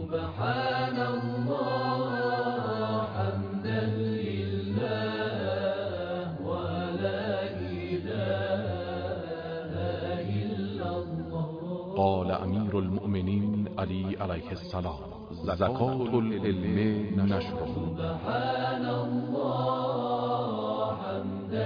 سبحان الله حمدا لله ولا إله إلا الله. قال امیر المؤمنین علی علیه السلام: زکات العلم نشره. سبحان الله حمدا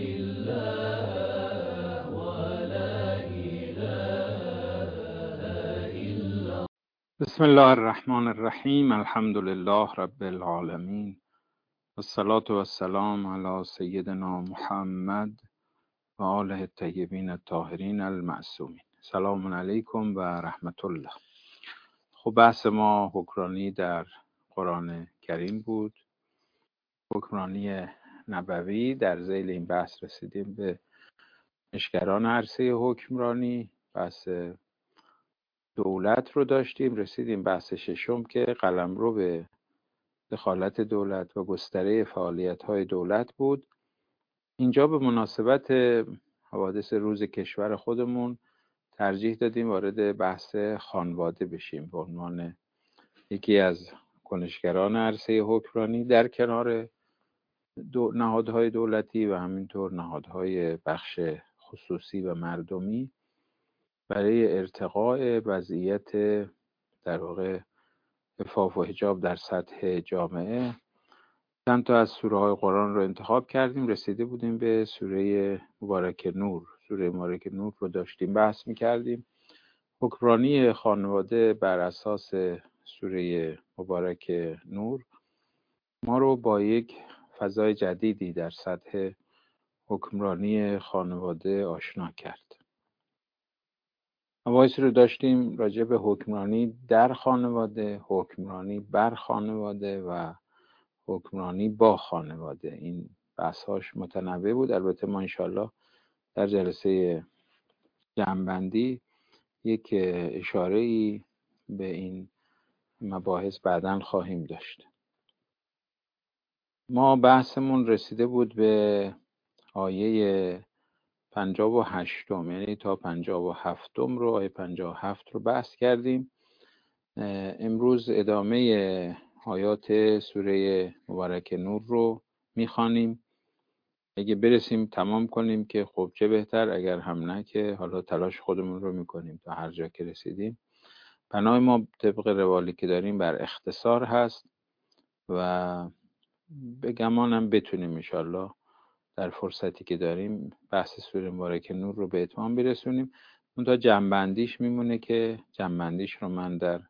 لله ولا إله إلا. بسم الله الرحمن الرحیم. الحمد لله رب العالمین، والصلاة والسلام علی سیدنا محمد و آله الطیبین الطاهرین المعصومین. سلام علیکم و رحمت الله. خب بحث ما حکمرانی در قرآن کریم بود، حکمرانی نبوی. در ذیل این بحث رسیدیم به نشگران عرصه حکمرانی، بحث دولت رو داشتیم، رسیدیم بحث ششم که قلمرو به دخالت دولت و گستره فعالیت‌های دولت بود. اینجا به مناسبت حوادث روز کشور خودمون ترجیح دادیم وارد بحث خانواده بشیم به عنوان یکی از کنشگران عرصه حکمرانی در کنار نهادهای دولتی و همینطور نهادهای بخش خصوصی و مردمی برای ارتقاء وضعیت در واقع عفاف و حجاب در سطح جامعه. چند تا از سوره های قرآن رو انتخاب کردیم، رسیده بودیم به سوره مبارک نور. سوره مبارک نور رو داشتیم بحث می‌کردیم. حکمرانی خانواده بر اساس سوره مبارک نور ما رو با یک فضای جدیدی در سطح حکمرانی خانواده آشنا کرد. مباحثی رو داشتیم راجع به حکمرانی در خانواده، حکمرانی بر خانواده و حکمرانی با خانواده. این بحث‌هاش متنوع بود. البته ما انشالله در جلسه جمع‌بندی یک اشاره‌ای به این مباحث بعداً خواهیم داشت. ما بحثمون رسیده بود به آیه 58، یعنی تا 57 رو، آیه 57 رو بحث کردیم. امروز ادامه آیات سوره مبارک نور رو میخوانیم. اگه برسیم تمام کنیم که خب چه بهتر، اگر هم نه که حالا تلاش خودمون رو میکنیم تا هر جا که رسیدیم. بنای ما طبق روالی که داریم بر اختصار هست و به گمانم بتونیم انشالله در فرصتی که داریم بحث سوره مبارک نور رو به اتمام برسونیم. اون تا جمع‌بندیش میمونه که جمع‌بندیش رو من در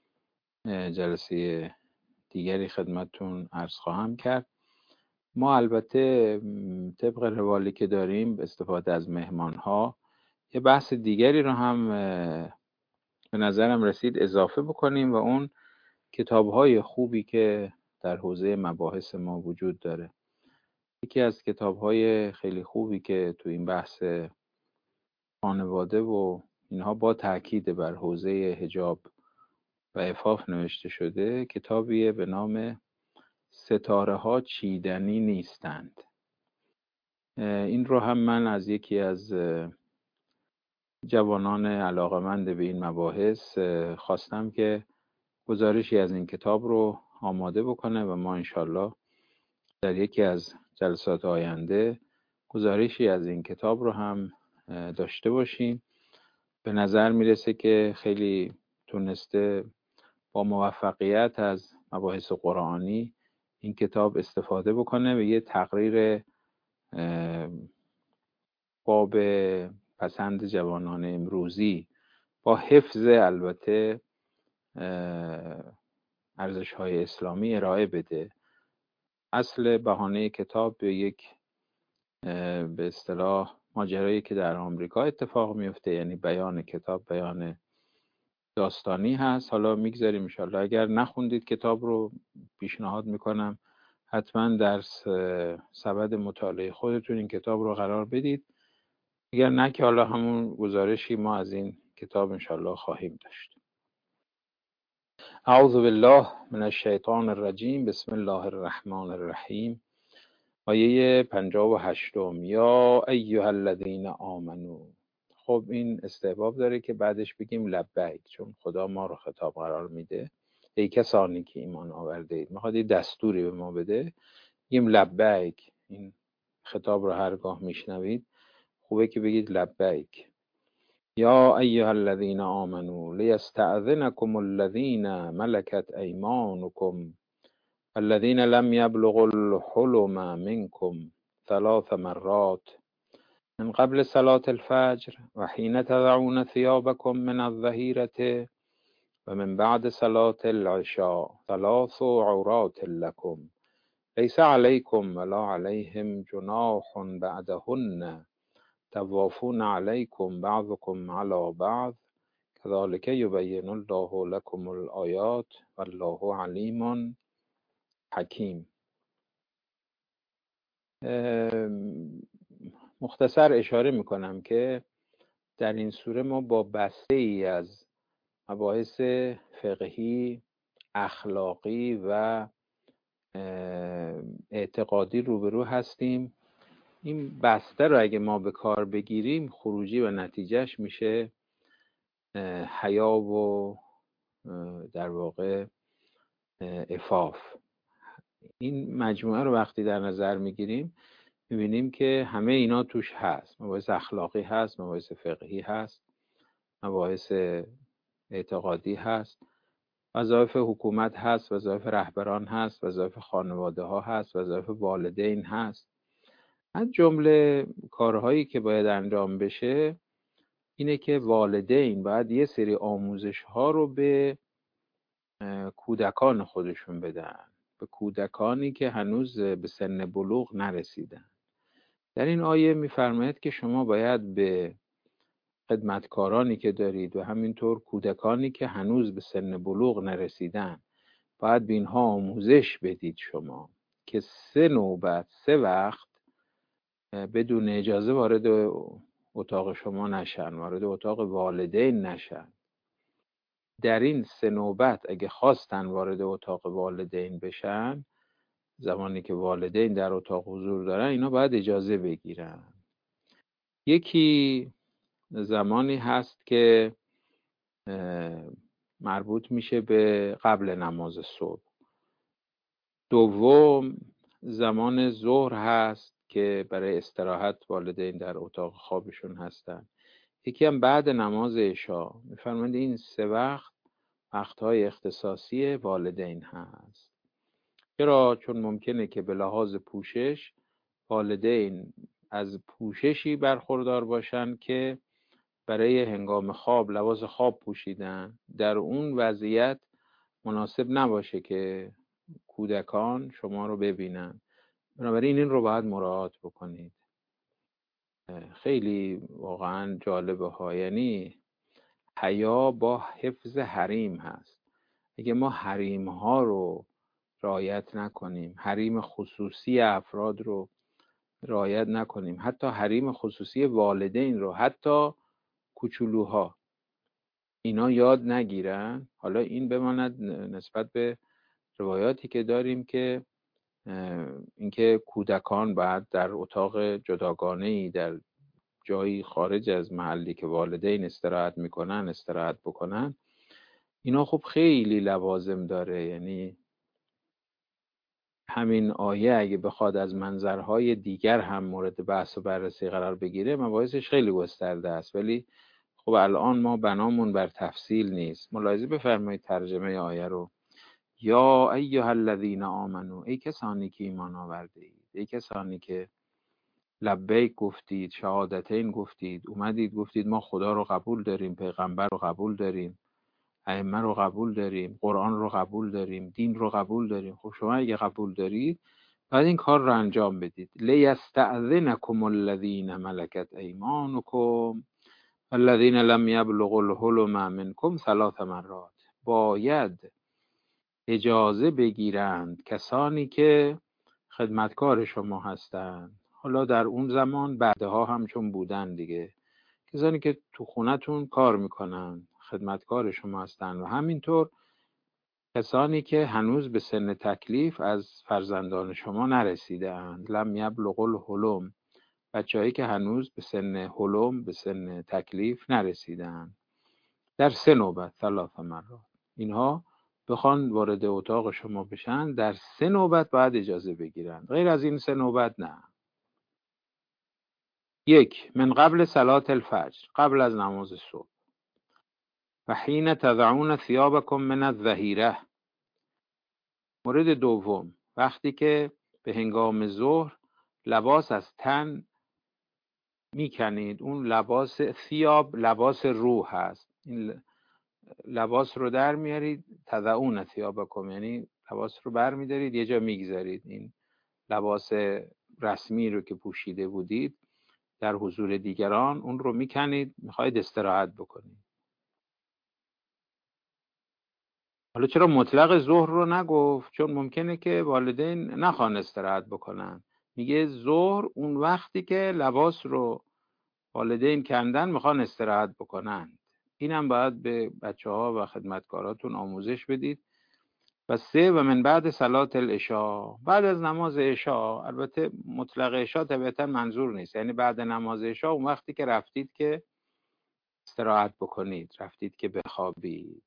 جلسه دیگری خدمتتون عرض خواهم کرد. ما البته طبق روالی که داریم به استفاده از مهمانها یه بحث دیگری رو هم به نظرم رسید اضافه بکنیم و اون کتاب‌های خوبی که در حوزه مباحث ما وجود داره. یکی از کتاب‌های خیلی خوبی که تو این بحث خانواده و اینها با تاکید بر حوزه حجاب و عفاف نوشته شده، کتابیه به نام ستاره‌ها چیدنی نیستند. این رو هم من از یکی از جوانان علاقمند به این مباحث خواستم که گزارشی از این کتاب رو آماده بکنه و ما انشالله در یکی از جلسات آینده گزارشی از این کتاب رو هم داشته باشیم. به نظر میرسه که خیلی تونسته با موفقیت از مباحث قرآنی این کتاب استفاده بکنه و یه تقریر باب پسند جوانان امروزی با حفظ البته ارزش‌های اسلامی ارائه بده. اصل بهانه کتاب به یک به اصطلاح ماجرایی که در آمریکا اتفاق میفته، یعنی بیان کتاب بیان داستانی هست. حالا میگذاریم انشالله، اگر نخوندید کتاب رو پیشنهاد میکنم حتما در سبد مطالعه خودتون این کتاب رو قرار بدید. اگر نه که حالا همون گزارشی ما از این کتاب انشالله خواهیم داشت. اعوذ بالله من الشیطان الرجیم. بسم الله الرحمن الرحیم. آیه 58. یا ایها الذین آمنو. خب این استحباب داره که بعدش بگیم لبیک، چون خدا ما رو خطاب قرار میده. ای کسانی که ایمان آورده اید. میخواد یه دستوری به ما بده، میگیم لبیک. این خطاب رو هرگاه میشنوید خوبه که بگید لبیک. یا ایها الذین آمنوا لیستأذنکم الذین ملکت ایمانکم الذین لم یبلغوا الحلم منکم 3 مرات من قبل صلاة الفجر و حین تضعون ثيابكم من الظهیرة و من بعد صلاة العشاء 3 عورات لكم لیس علیکم ولا علیهم جناح بعدهن طوافون علیکم بعضکم علی بعض كذلك یبین الله لكم الآیات والله علیم حکیم. مختصر اشاره میکنم که در این سوره ما با بسته ای از مباحث فقهی، اخلاقی و اعتقادی روبرو هستیم. این بسته رو اگه ما به کار بگیریم خروجی و نتیجهش میشه حیا و در واقع عفاف. این مجموعه رو وقتی در نظر میگیریم میبینیم که همه اینا توش هست. مباحث اخلاقی هست، مباحث فقهی هست، مباحث اعتقادی هست، وظایف حکومت هست، وظایف رهبران هست، وظایف خانواده ها هست، وظایف والدین هست. از جمله کارهایی که باید انجام بشه اینه که والدین باید یه سری آموزش ها رو به کودکان خودشون بدن، به کودکانی که هنوز به سن بلوغ نرسیدن. در این آیه می‌فرماید که شما باید به خدمتکارانی که دارید و همینطور کودکانی که هنوز به سن بلوغ نرسیدن باید به اینها آموزش بدید شما که 3 نوبت 3 وقت بدون اجازه وارد اتاق شما نشن، وارد اتاق والدین نشن. در این 3 نوبت اگه خواستن وارد اتاق والدین بشن، زمانی که والدین در اتاق حضور دارن، اینا باید اجازه بگیرن. یکی زمانی هست که مربوط میشه به قبل نماز صبح. دوم زمان ظهر هست که برای استراحت والدین در اتاق خوابشون هستن. یکی هم بعد نماز عشا. میفرمایند این 3 وقتهای اختصاصی والدین هست. چرا؟ چون ممکنه که به لحاظ پوشش والدین از پوششی برخوردار باشن که برای هنگام خواب لباس خواب پوشیدن، در اون وضعیت مناسب نباشه که کودکان شما رو ببینن. بنابراین این رو باید مراعات بکنید. خیلی واقعا جالبه ها. یعنی حیا با حفظ حریم هست. اگه ما حریم ها رو رعایت نکنیم، حریم خصوصی افراد رو رعایت نکنیم، حتی حریم خصوصی والدین رو، حتی کوچولوها اینا یاد نگیرن، حالا این بماند نسبت به روایاتی که داریم که اینکه کودکان باید در اتاق جداگانه‌ای در جایی خارج از محلی که والدین استراحت میکنن استراحت بکنن، اینا خب خیلی لوازم داره. یعنی همین آیه اگه بخواد از منظرهای دیگر هم مورد بحث و بررسی قرار بگیره مباحثش خیلی گسترده است، ولی خب الان ما بنامون بر تفصیل نیست. ملاحظه بفرمایید ترجمه آیه رو. یا ایها الذین آمنو، ای کسانی که ایمان آورده اید، ای کسانی که لبیک گفتید، شهادتین گفتید، اومدید گفتید ما خدا رو قبول داریم، پیغمبر رو قبول داریم، ائمه رو قبول داریم، قرآن رو قبول داریم، دین رو قبول داریم. خب شما اگه قبول دارید باید این کار رو انجام بدید. لیستأذنکم الذین ملکت ایمانکم الذین لم یبلغوا الحلم منکم 3 مرات. باید اجازه بگیرند کسانی که خدمتکار شما هستند. حالا در اون زمان بعدها هم چون بودن دیگه، کسانی که تو خونتون کار میکنن خدمتکار شما هستند، و همینطور کسانی که هنوز به سن تکلیف از فرزندان شما نرسیده اند. لم یبلغوا الحلم، بچه‌هایی که هنوز به سن حلم، به سن تکلیف نرسیدند. در 3 نوبت 3 مرات اینها بخوان وارد اتاق شما بشن در 3 نوبت باید اجازه بگیرن، غیر از این 3 نوبت نه. 1 من قبل صلاة الفجر، قبل از نماز صبح. و حین تضعون ثیابکم من الظهیره. مورد دوم، وقتی که به هنگام ظهر لباس از تن میکنید. اون لباس ثیاب لباس روح هست. این لباس رو در میارید، تضعون ثیابکم یعنی لباس رو بر میدارید یه جا میگذارید. این لباس رسمی رو که پوشیده بودید در حضور دیگران، اون رو میکنید، میخواید استراحت بکنید. حالا چرا مطلق ظهر رو نگفت؟ چون ممکنه که والدین نخوان استراحت بکنن. میگه ظهر اون وقتی که لباس رو والدین کندن میخوان استراحت بکنن. اینم باید به بچه‌ها و خدمتکاراتون آموزش بدید. و 3 و من بعد صلات العشاء، بعد از نماز عشاء. البته مطلق عشاء طبیعتا منظور نیست، یعنی بعد نماز عشاء اون وقتی که رفتید که استراحت بکنید، رفتید که بخوابید.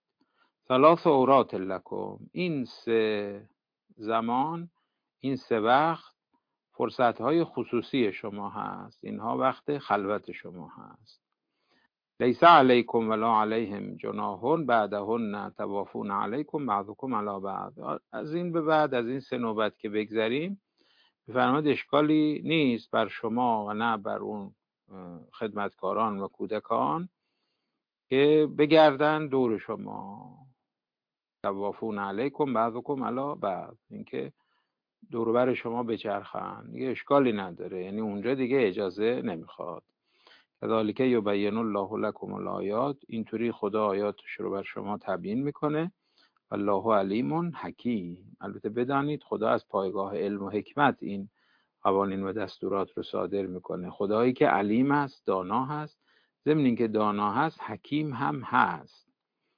3 عورات لکم، این 3 زمان، این 3 وقت فرصت‌های خصوصی شما هست. اینها وقت خلوت شما هست. لیس علیکم ولا علیهم جناح بعدهن طوافون علیکم بعضکم علی بعض. از این به بعد، از این 3 نوبت که بگذریم، بفرمایید اشکالی نیست بر شما و نه بر اون خدمتکاران و کودکان که بگردن دور شما. طوافون علیکم بعضکم علی بعض، اینکه دور بر شما بچرخن دیگه اشکالی نداره، یعنی اونجا دیگه اجازه نمیخواد. کذالک یبین الله لکم الآیات، اینطوری خدا آیاتش رو بر شما تبیین میکنه. الله علیم حکیم. البته بدانید خدا از پایگاه علم و حکمت این قوانین و دستورات رو صادر میکنه. خدایی که علیم است، دانا هست، ضمن اینکه دانا هست حکیم هم هست.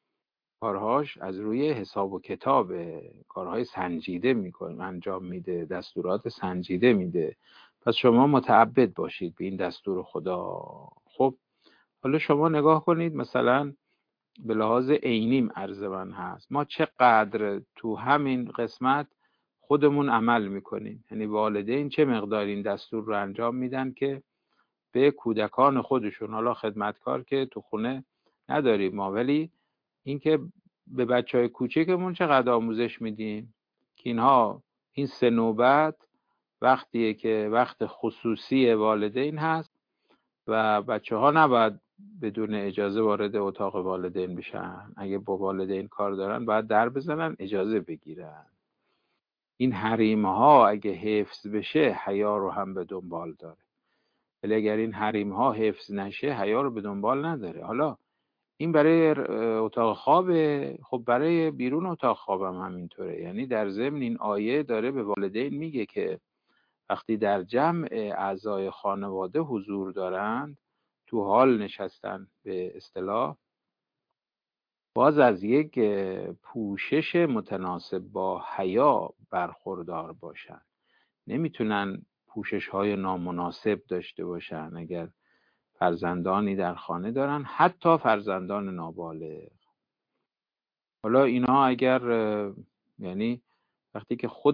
کارهاش از روی حساب و کتاب، کارهای سنجیده میکنه، انجام میده، دستورات سنجیده میده. پس شما متعبد باشید به این دستور خدا. خب حالا شما نگاه کنید، مثلا به لحاظ عینیم عرض من هست، ما چقدر تو همین قسمت خودمون عمل میکنیم. یعنی والدین چه مقدار این دستور رو انجام میدن که به کودکان خودشون، حالا خدمتکار که تو خونه نداریم ما، ولی اینکه به بچهای کوچکمون چقدر آموزش میدیم که اینها این 3 نوبت وقتیه که وقت خصوصی والدین هست و بچه‌ها نباید بدون اجازه وارد اتاق والدین بشن. اگه با والدین کار دارن باید در بزنن، اجازه بگیرن. این حریم‌ها اگه حفظ بشه حیا رو هم به دنبال داره، ولی اگر این حریم‌ها حفظ نشه حیا رو به دنبال نداره. حالا این برای اتاق خوابه، خب برای بیرون اتاق خوابم همینطوره. یعنی در ضمن این آیه داره به والدین میگه که وقتی در جمع اعضای خانواده حضور دارند، تو حال نشستن به اصطلاح، باز از یک پوشش متناسب با حیا برخوردار باشن. نمیتونن پوشش های نامناسب داشته باشن اگر فرزندانی در خانه دارن، حتی فرزندان نابالغ. حالا اینا اگر یعنی وقتی که خود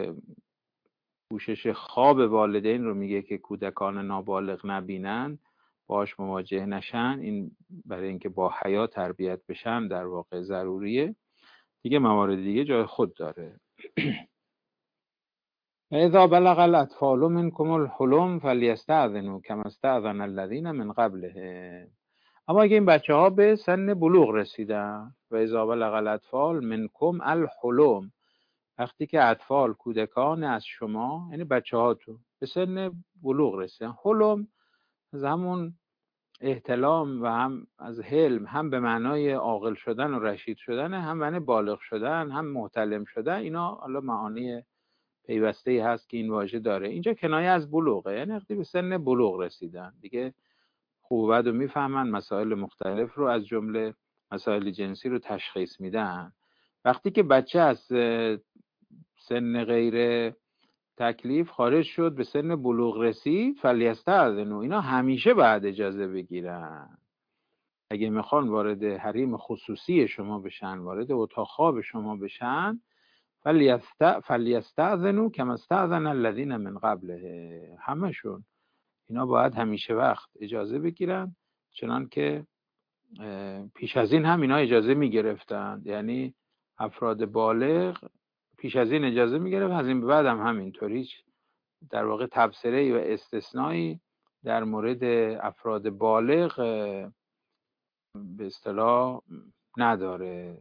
پوشش خواب والدین رو میگه که کودکان نابالغ نبینن، باش مواجه نشن، این برای اینکه با حیا تربیت بشن در واقع ضروریه. دیگه موارد دیگه جای خود داره. اذا بلغ الاطفال منکم الحلم فلیستأذنوا کما استأذن الذین من قبلهم. اما اگه این بچه ها به سن بلوغ رسیدن، و اذا بلغ الاطفال منکم الحلم، وقتی که اطفال کودکان از شما، یعنی بچه ها تو به سن بلوغ رسیدن. حلم از همون احتلام و هم از حلم، هم به معنای عاقل شدن و رشید شدن، هم معنی بالغ شدن، هم محتلم شدن. اینا حالا معانی پیوسته‌ای هست که این واژه داره. اینجا کنایه از بلوغه، یعنی وقتی به سن بلوغ رسیدن دیگه خوب و بد رو میفهمن، مسائل مختلف رو از جمله مسائل جنسی رو تشخیص میدن. وقتی که بچه از سن غیر تکلیف خارج شد، به سن بلوغ رسید، فلیستأذنوا، اینا همیشه بعد اجازه بگیرن. اگه میخوان وارد حریم خصوصی شما بشن، وارد اتاق خواب شما بشن، فلیستأذنوا کما استأذن الذین من قبله، همشون اینا باید همیشه وقت اجازه بگیرن، چنان که پیش از این هم اینا اجازه میگرفتن. یعنی افراد بالغ پیش از این اجازه میگرفت، از این به بعد هم همینطوری. در واقع تبصره و استثنایی در مورد افراد بالغ به اصطلاح نداره.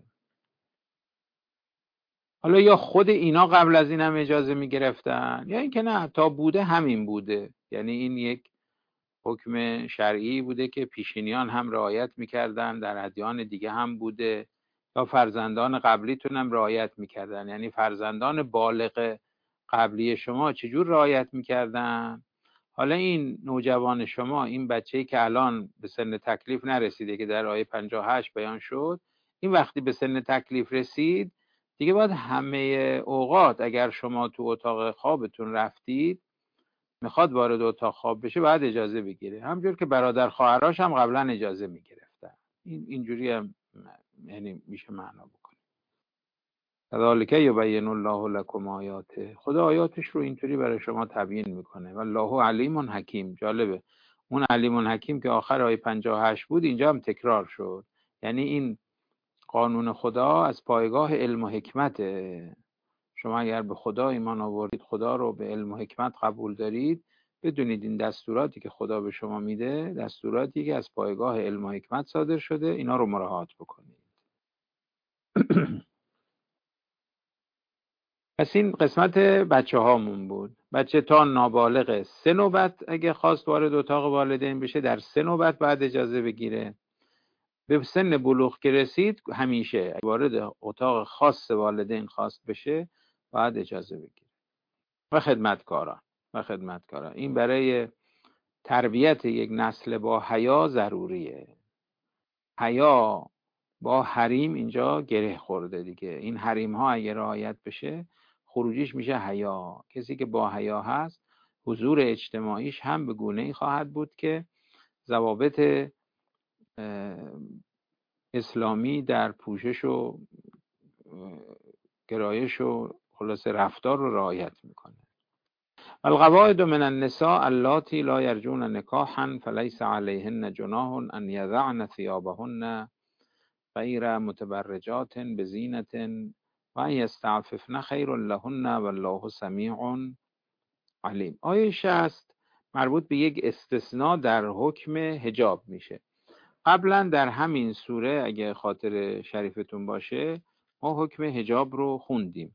حالا یا خود اینا قبل از این هم اجازه می گرفتن، یا اینکه نه، تا بوده همین بوده. یعنی این یک حکم شرعی بوده که پیشینیان هم رعایت میکردن، در ادیان دیگه هم بوده، یا فرزندان قبلیتون هم رعایت میکردن. یعنی فرزندان بالغ قبلی شما چجور رعایت میکردن؟ حالا این نوجوان شما، این بچه‌ای که الان به سن تکلیف نرسیده که در آیه 58 بیان شد، این وقتی به سن تکلیف رسید دیگه باید همه اوقات، اگر شما تو اتاق خوابتون رفتید میخواد وارد اتاق خواب بشه، باید اجازه بگیره، همجور که برادر خواهراش هم قبلا اجازه میگرفتن. اینجوری هم یعنی میشه معنا بکنه. کذالک یبین الله لکم آیاته، خدا آیاتش رو اینطوری برای شما تبیین میکنه. والله علیم حکیم. جالبه اون علیم حکیم که آخر آیه 58 بود اینجا هم تکرار شد. یعنی این قانون خدا از پایگاه علم و حکمته. شما اگر به خدا ایمان آورید، خدا رو به علم و حکمت قبول دارید، بدونید این دستوراتی که خدا به شما میده دستوراتی که از پایگاه علم و حکمت صادر شده، اینا رو مراعات بکنید. پس این قسمت بچه هامون بود. بچه تا نابالغ 3 نوبت اگه خواست وارد اتاق والدین بشه، در 3 نوبت بعد اجازه بگیره. به سن بلوغ که رسید همیشه وارد اتاق خاص والدین خواست بشه بعد اجازه بگیره. و خدمتکاران این برای تربیت یک نسل با حیا ضروریه. حیا با حریم اینجا گره خورده دیگه. این حریم ها اگه رعایت بشه خروجیش میشه حیا. کسی که با حیا هست حضور اجتماعیش هم به گونه‌ای خواهد بود که ضوابط اسلامی در پوشش و گرایش و خلاصه رفتار رو رعایت میکنه. القواعد من النساء اللاتي لا يرجون نکاحا فليس عليهن جناح ان يضعن ثيابهن غیر متبرجات بزینة و ان یستعففن خیر لهن والله سمیع علیم. آیه 60 مربوط به یک استثناء در حکم حجاب میشه. قبلا در همین سوره اگه خاطر شریفتون باشه ما حکم حجاب رو خوندیم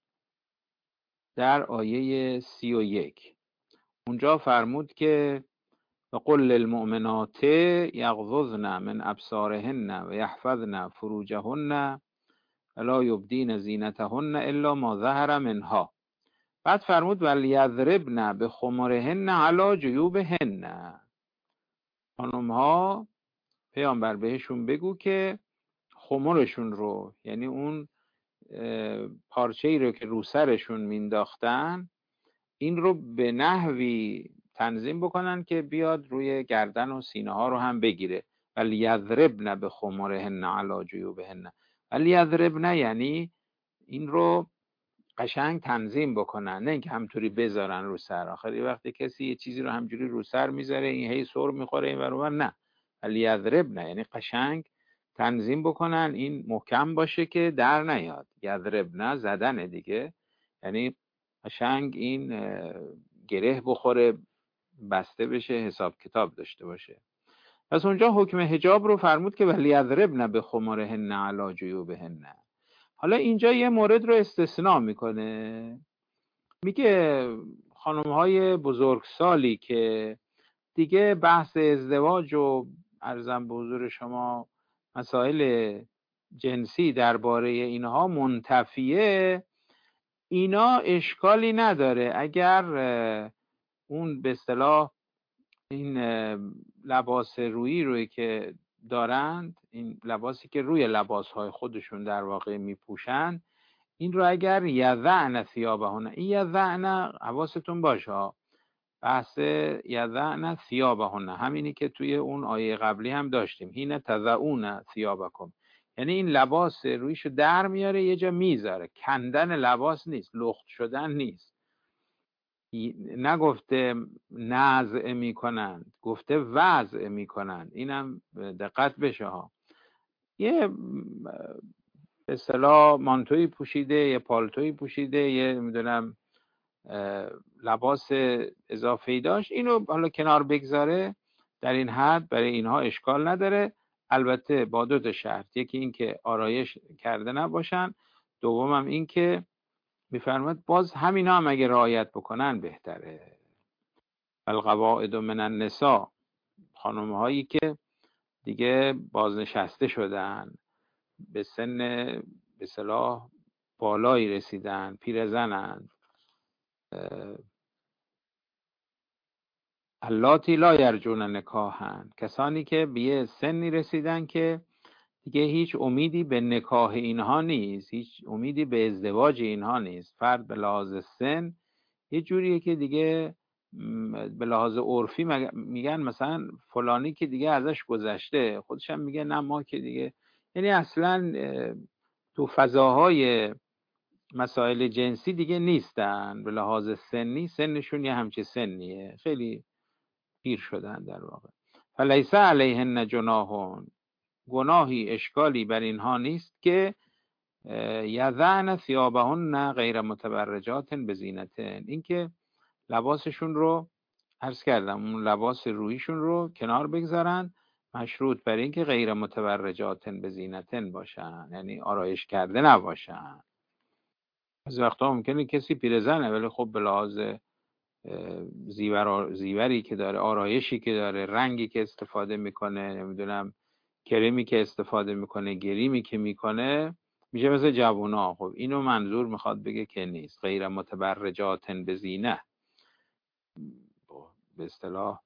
در آیه 31. اونجا فرمود که وقل للمؤمنات یغضضن من ابصارهن و یحفظن فروجهن ولا یبدین زینتهن الا ما ظهر منها. بعد فرمود ولیضربن بخمرهن علی جیوبهن. خانم ها پیامبر بهشون بگو که خمرشون رو، یعنی اون پارچه‌ای رو که رو سرشون مینداختن، این رو به نحوی تنظیم بکنن که بیاد روی گردن و سینه ها رو هم بگیره. ولی یضربن بخمرهن علی جیوبهن. ولی یضربن یعنی این رو قشنگ تنظیم بکنن، نه اینکه همطوری بذارن رو سر. آخری وقتی کسی یه چیزی رو همجوری رو سر میذاره این هی سر میخوره این ور نه. ولی یضربن یعنی قشنگ تنظیم بکنن، این محکم باشه که در نیاد. یضربن زدن دیگه، یعنی قشنگ این گره بخوره، بسته بشه، حساب کتاب داشته باشه. پس اونجا حکم حجاب رو فرمود که ولی یضربن بخمرهن علی جیوبهن. حالا اینجا یه مورد رو استثناء میکنه، میگه خانم‌های بزرگسالی که دیگه بحث ازدواج و عرضم به حضور شما مسائل جنسی درباره اینها منتفیه، اینا اشکالی نداره اگر اون به اصطلاح این لباس رویی که دارند، این لباسی که روی لباسهای خودشون در واقع میپوشند، این رو اگر یضعن ثیابهن، این یضعن حواستون باشه بحث یضعن ثیابهن، همینی که توی اون آیه قبلی هم داشتیم، حین تضعون ثیابکم، یعنی این لباس رویشو در میاره یه جا میذاره. کندن لباس نیست، لخت شدن نیست. نگفته نزع میکنند، گفته وضع میکنند. اینم دقت بشه ها. یه به اصطلاح مانتوی پوشیده، یه پالتوی پوشیده، یه نمیدونم لباس اضافه‌ای داشت، اینو حالا کنار بگذاره در این حد برای اینها اشکال نداره. البته با دو تا شرط، یکی این که آرایش کرده نباشن، دومم این که میفرماد باز همینا هم اگه رعایت بکنن بهتره. القواعد من النساء، خانم هایی که دیگه بازنشسته شدن، به سن به اصطلاح بالایی رسیدن، پیرزنن، اللاتی لا یرجون نکاحن، کسانی که به یه سنی رسیدن که دیگه هیچ امیدی به نکاح اینها نیست، هیچ امیدی به ازدواج اینها نیست. فرد به لحاظ سن یه جوریه که دیگه به لحاظ عرفی میگن مثلا فلانی که دیگه ازش گذشته، خودش هم میگه نه ما که دیگه، یعنی اصلا تو فضاهای مسائل جنسی دیگه نیستن. به لحاظ سنی سنشون یه همچه سنیه، خیلی پیر شدن در واقع. فلیس علیهن جناح، گناهی اشکالی بر اینها نیست که یضعن ثیابهن غیر متبرجات بزینتن، اینکه لباسشون رو، عرض کردم اون لباس رویشون رو کنار بگذارن، مشروط بر اینکه غیر متبرجات بزینتن باشن، یعنی آرایش کرده نباشن. از وقتا ممکنه کسی پیرزنه ولی خب به لحاظ زیوری که داره، آرایشی که داره، رنگی که استفاده میکنه، نمیدونم کرمی که استفاده میکنه، گریمی که میکنه، میشه مثل جوونا. خب اینو منظور میخواد بگه که نیست، غیر متبرجات بزینه، به اصطلاح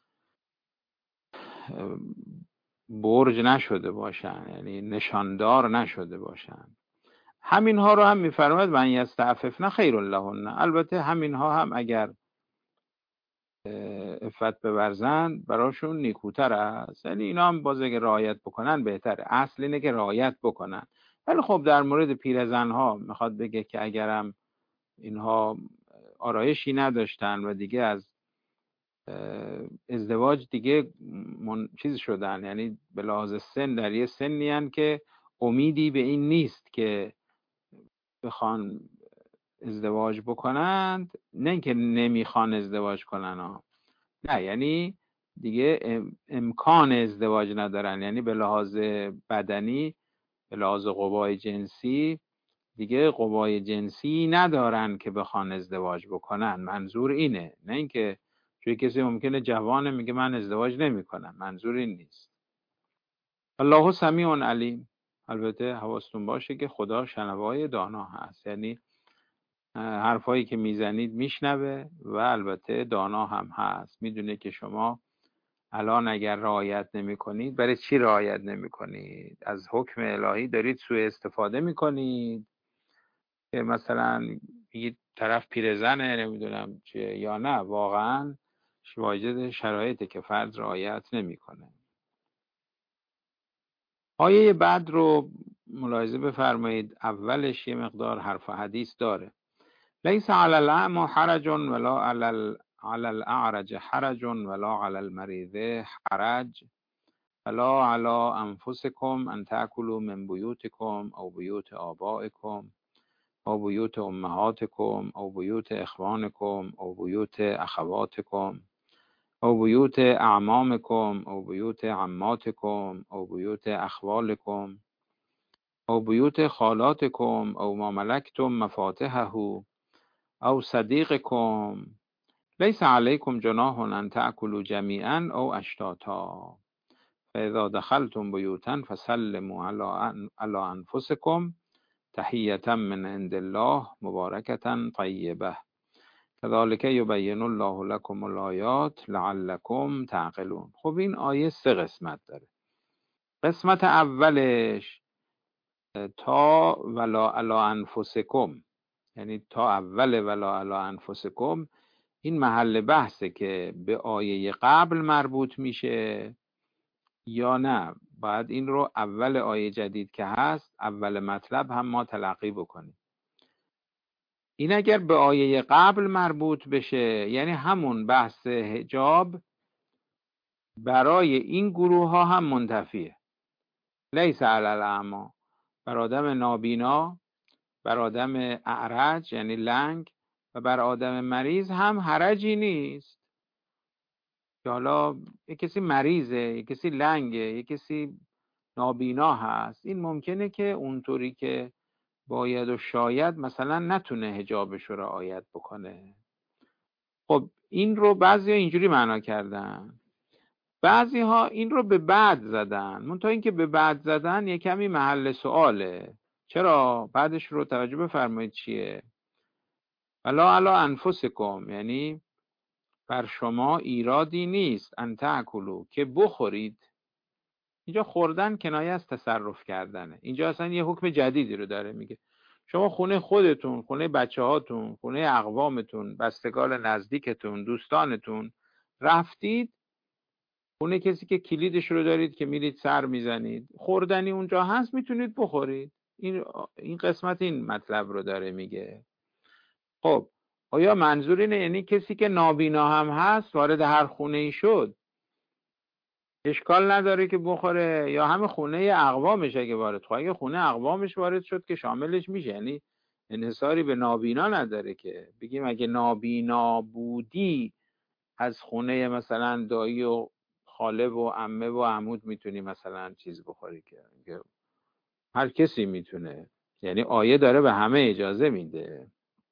برج نشده باشن، یعنی نشاندار نشده باشن. همینها رو هم میفرماید من یستعففن خیر لهن، البته همینها هم اگر عفت بورزن براشون نیکوتر است، یعنی اینا هم باز اگه رعایت بکنن بهتره. اصل اینه که رعایت بکنن. ولی خب در مورد پیرزنها میخواد بگه که اگرم اینها آرایشی نداشتن و دیگه از ازدواج دیگه چیز شدن، یعنی به لحاظ سن در یه سنی هن که امیدی به این نیست که بخوان ازدواج بکنند، نه اینکه نمیخوان ازدواج کنن ها، نه، یعنی دیگه امکان ازدواج ندارن، یعنی به لحاظ بدنی، به لحاظ قوای جنسی دیگه قوای جنسی ندارن که بخوان ازدواج بکنن. منظور اینه، نه اینکه چون کسی ممکنه جوانه میگه من ازدواج نمیکنم، منظور این نیست. الله سمیع علیم، البته حواستون باشه که خدا شنوای دانا هست، یعنی حرفایی که میزنید میشنوه و البته دانا هم هست، میدونه که شما الان اگر رعایت نمی کنید، برای چی رعایت نمی کنید؟ از حکم الهی دارید سوء استفاده می کنید که مثلا یه طرف پیرزنه نمیدونم چیه یا نه، واقعا واجد شرایطی که فرد رعایت نمی کنه. آیه بعد رو ملاحظه بفرمایید، اولش یه مقدار حرف و حدیث داره. لیس علی الاعمى حرج ولا علی الاعرج حرج ولا علی المریض حرج ولا علی انفسکم ان تأکلوا من بیوتکم او بیوت آبائکم او بیوت امهاتکم او بیوت اخوانکم او بیوت اخواتکم او بیوت اعمامکم او بیوت عماتکم او بیوت اخوالکم او بیوت خالاتکم او ما ملکتم مفاتحه او صدیقکم لیس علیکم جناح ان تأکلوا جمیعا او اشتاتا فاذا دخلتم بیوتا فسلموا علی انفسکم تحیة من عند الله مبارکة طیبه كذلك یبین الله لكم الآیات لعلكم تعقلون. خب این آیه 3 قسمت داره. قسمت اولش تا ولا علی انفسکم، یعنی تا اول ولا علی انفسکم، این محل بحثه که به آیه قبل مربوط میشه یا نه. باید این رو اول آیه جدید که هست، اول مطلب هم ما تلقی بکنیم. این اگر به آیه قبل مربوط بشه یعنی همون بحث حجاب برای این گروه ها هم منتفیه. لیس علی الاعمی، بر آدم نابینا، بر آدم اعرج یعنی لنگ و بر آدم مریض هم حرجی نیست. که حالا یک کسی مریضه، یک کسی لنگه، یک کسی نابینا هست، این ممکنه که اونطوری که باید و شاید مثلا نتونه حجابش رو رعایت بکنه. خب این رو بعضی‌ها اینجوری معنا کردن، بعضی‌ها این رو به بعد زدن. منتها این که به بعد زدن یه کمی محل سواله. چرا؟ بعدش رو توجه بفرمایید چیه؟ الا علی انفسکم، یعنی بر شما ایرادی نیست ان تاکلوا، که بخورید. اینجا خوردن کنایه از تصرف کردنه. اینجا اصلا یه حکم جدیدی رو داره میگه. شما خونه خودتون، خونه بچه هاتون، خونه اقوامتون، بستگان نزدیکتون، دوستانتون رفتید، خونه کسی که کلیدش رو دارید که میرید سر میزنید، خوردنی اونجا هست میتونید بخورید. این قسمت این مطلب رو داره میگه. خب آیا منظور اینه یعنی کسی که نابینا هم هست وارد هر خونه ای شد اشکال نداره که بخوره، یا همه خونه اقوامش اگه وارد خواهد، اگه خونه اقوامش وارد شد که شاملش میشه، یعنی انحصاری به نابینا نداره. که بگیم اگه نابینا بودی از خونه مثلا دایی و خاله و عمه و عمود میتونی مثلا چیز بخوری، که هر کسی میتونه، یعنی آیه داره به همه اجازه میده.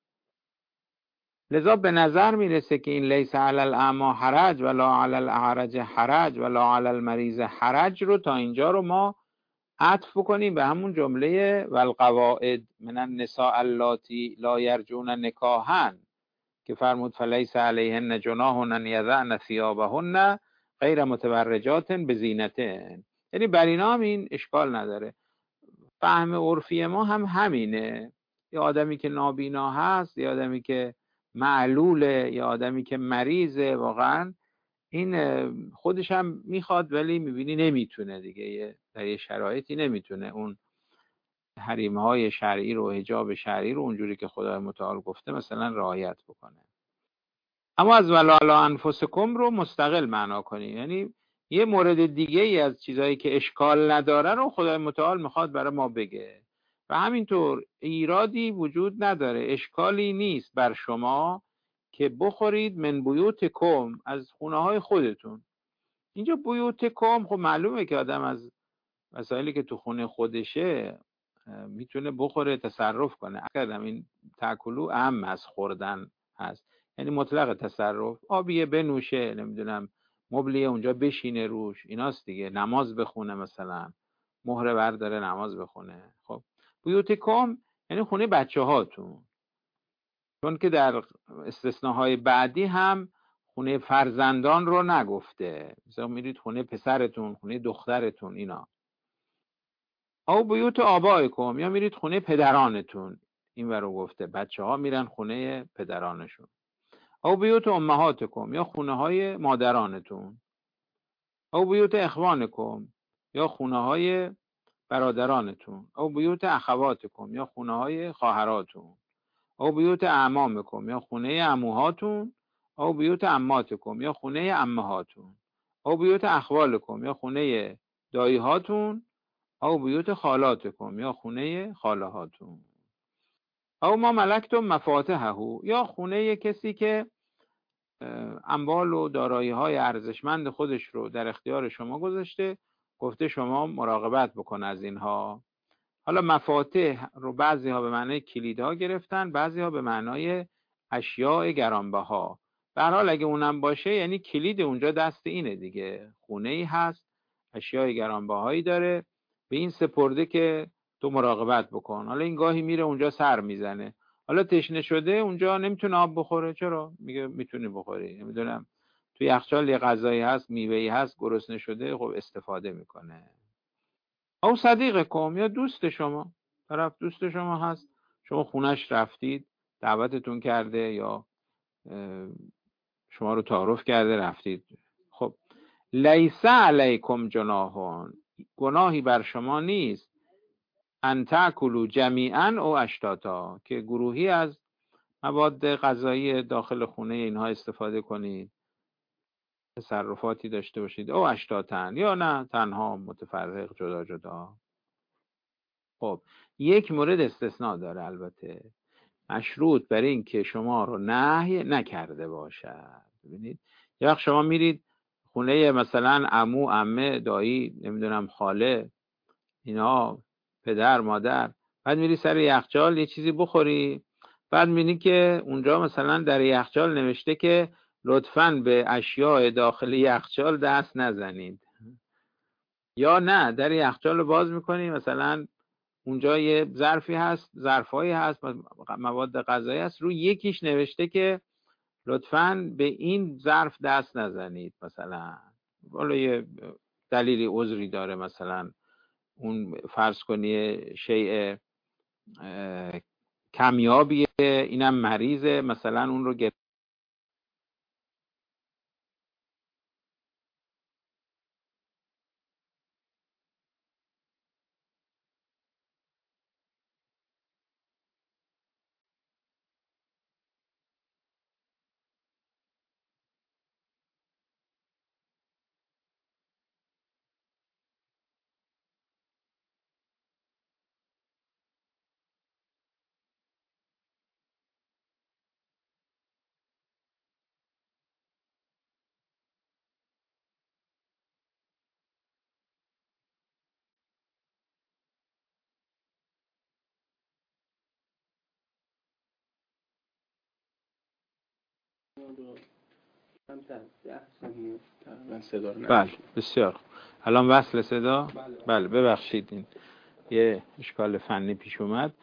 لذا به نظر میرسه که این لیس علی الاعمی حرج ولا علی الاعرج حرج ولا علی المریض حرج رو تا اینجا رو ما عطف کنیم به همون جمله والقواعد من النساء اللاتی لا یرجون نکاحا که فرمود فلیس علیهن جناح ان یضعن ثیابهن غیر متبرجات بزینتهن، یعنی بر اینا هم این اشکال نداره. فهم عرفی ما هم همینه. یه آدمی که نابینا هست، یه آدمی که معلوله، یه آدمی که مریضه، واقعا این خودش هم میخواد ولی میبینی نمیتونه دیگه، در یه شرایطی نمیتونه اون حریم‌های شرعی رو، حجاب شرعی رو اونجوری که خدای متعال گفته مثلا رعایت بکنه. اما از ولا علی انفسکم رو مستقل معنا کنیم، یعنی یه مورد دیگه ای از چیزایی که اشکال نداره رو خدای متعال میخواد برای ما بگه. و همینطور ایرادی وجود نداره، اشکالی نیست بر شما که بخورید من بیوتکم، از خونه های خودتون. اینجا بیوتکم خب معلومه که آدم از مسائلی که تو خونه خودشه میتونه بخوره، تصرف کنه. اگر این تاکلو اهم از خوردن هست، یعنی مطلق تصرف، آبیه بنوشه، نمیدونم مبلیه اونجا بشینه روش، ایناست دیگه، نماز بخونه، مثلا مهره برداره نماز بخونه. خب بیوتکم یعنی خونه بچه هاتون، چون که در استثناهای بعدی هم خونه فرزندان رو نگفته، مثلا میرید خونه پسرتون، خونه دخترتون، اینا. او بیوت آبائکم، یا میرید خونه پدرانتون، این ورو گفته بچه ها میرن خونه پدرانشون. او بیوت امهاتکم، یا خونه های مادرانتون. او بیوت اخوانکم، یا خونه های برادرانتون. او بیوت اخواتکم، یا خونه های خواهراتون. او بیوت اعمامکم، یا خونه عموهاتون. او بیوت عماتکم، یا خونه عمهاتون. او بیوت اخوالکم، یا خونه داییهاتون. او بیوت خالاتکم، یا خونه خاله هاتون. او ما ملکتم مفاتحه، یا خونه کسی که اموال و دارایی های ارزشمند خودش رو در اختیار شما گذاشته، گفته شما مراقبت بکن از اینها. حالا مفاتح رو بعضی ها به معنای کلیدها گرفتن، بعضی ها به معنای اشیاء گرانبها. به هر حال اگه اونم باشه یعنی کلید اونجا دست اینه دیگه، خونه ای هست، اشیاء گرانبهایی داره، به این سپرده که تو مراقبت بکن. حالا این گاهی میره اونجا سر میزنه، حالا تشنه شده اونجا نمیتونه آب بخوره، چرا؟ میگه میتونی بخوری، نمیدونم توی یخچال یه غذایی هست، میوه‌ای هست، گرسنه شده، خب استفاده میکنه. او صدیقکم، یا دوست شما، طرف دوست شما هست، شما خونش رفتید، دعوتتون کرده، یا شما رو تعارف کرده رفتید. خب لیس علیکم جناحون، گناهی بر شما نیست، ان تأکلوا جمیعا او اشتاتا، که گروهی از مواد غذایی داخل خونه اینها استفاده کنید، تصرفاتی داشته باشید، او اشتاتن، یا نه تنها متفرق جدا جدا. خب یک مورد استثناء داره البته، مشروط بر این که شما رو نهی نکرده باشد. ببینید یه وقت شما میرید خونه مثلا عمو، عمه، دایی، نمیدونم خاله، اینا، پدر، مادر، بعد میری سر یخچال یه چیزی بخوری، بعد میبینی که اونجا مثلا در یخچال نوشته که لطفاً به اشیاء داخل یخچال دست نزنید، یا نه در یخچال رو باز میکنی، مثلا اونجا یه ظرفی هست، ظرفایی هست مواد غذایی هست، روی یکیش نوشته که لطفاً به این ظرف دست نزنید، مثلا والا یه دلیلی عذری داره، مثلا اون فرض کنی شیء کمیابیه، اینم مریضه، مثلا اون رو بله بسیار. الان وصل صدا؟ بله ببخشید این یه اشکال فنی پیش اومد،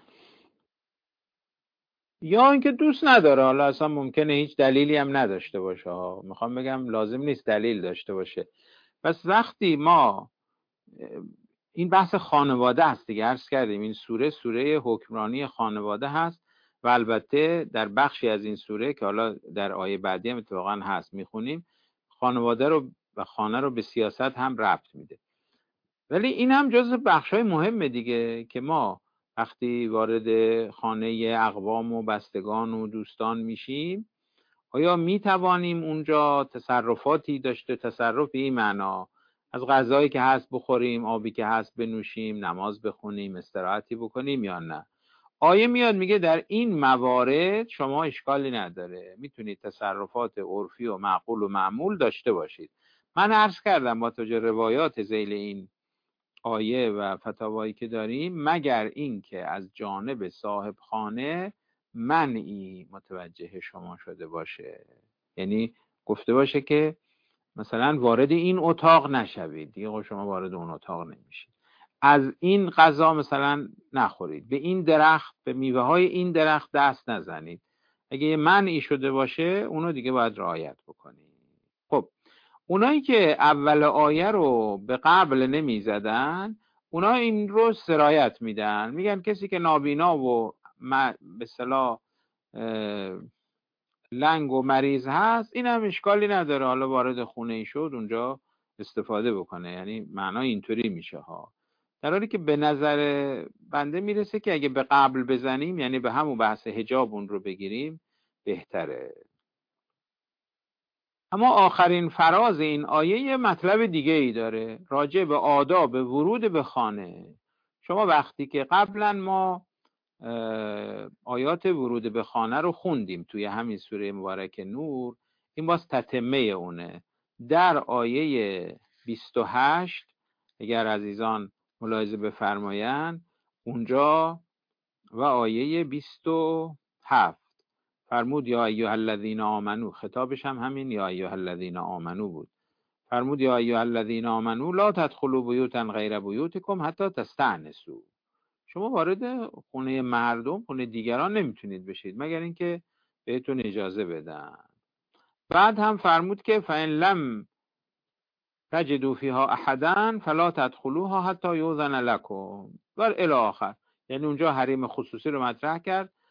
یا اینکه دوست نداره، حالا اصلا ممکنه هیچ دلیلی هم نداشته باشه ها. میخوام بگم لازم نیست دلیل داشته باشه. پس وقتی ما این بحث خانواده هست دیگه، عرض کردیم این سوره حکمرانی خانواده هست و البته در بخشی از این سوره که حالا در آیه بعدی هم اتفاقا هست میخونیم، خانواده رو و خانه رو به سیاست هم ربط میده. ولی این هم جزو بخشای مهمه دیگه، که ما وقتی وارد خانه اقوام و بستگان و دوستان میشیم، آیا میتوانیم اونجا تصرفاتی داشته، تصرف به این معنا از غذایی که هست بخوریم، آبی که هست بنوشیم، نماز بخونیم، استراحتی بکنیم یا نه؟ آیه میاد میگه در این موارد شما اشکالی نداره، میتونید تصرفات عرفی و معقول و معمول داشته باشید. من عرض کردم با توجه روایات ذیل این آیه و فتاوایی که داریم، مگر این که از جانب صاحب خانه منعی متوجه شما شده باشه، یعنی گفته باشه که مثلا وارد این اتاق نشوید، دیگه شما وارد اون اتاق نمیشید، از این غذا مثلا نخورید، به این درخت، به میوه های این درخت دست نزنید. اگه یه منعی شده باشه اونو دیگه باید رعایت بکنید. خب اونایی که اول آیه رو به قبل نمی زدن، اونا این رو سرایت میدن، میگن کسی که نابینا و به اصطلاح لنگ و مریض هست، این هم اشکالی نداره، حالا وارد خونه ای شد اونجا استفاده بکنه، یعنی معنا اینطوری میشه ها. در حالی که به نظر بنده میرسه که اگه به قبل بزنیم، یعنی به همون بحث حجاب اون رو بگیریم، بهتره. اما آخرین فراز این آیه یه مطلب دیگه ای داره، راجع به آداب ورود به خانه. شما وقتی که قبلا ما آیات ورود به خانه رو خوندیم توی همین سوره مبارک نور، این باز تتمه اونه. در آیه 28 اگر عزیزان ملاحظه بفرمایند، اونجا و آیه 27 فرمود یا ایها الذین آمنو، خطابش هم همین یا ایها الذین آمنو بود. فرمود یا ایها الذین آمنو لا تدخلوا بیوتا غیر بیوتکم حتی تستأنسوا، شما وارد خونه مردم، خونه دیگران نمیتونید بشید مگر اینکه بهتون اجازه بدن. بعد هم فرمود که فإن لم تجدوا فیها احدا فلا تدخلوها حتی یؤذن لکم و الی آخر، یعنی اونجا حریم خصوصی رو مطرح کرد.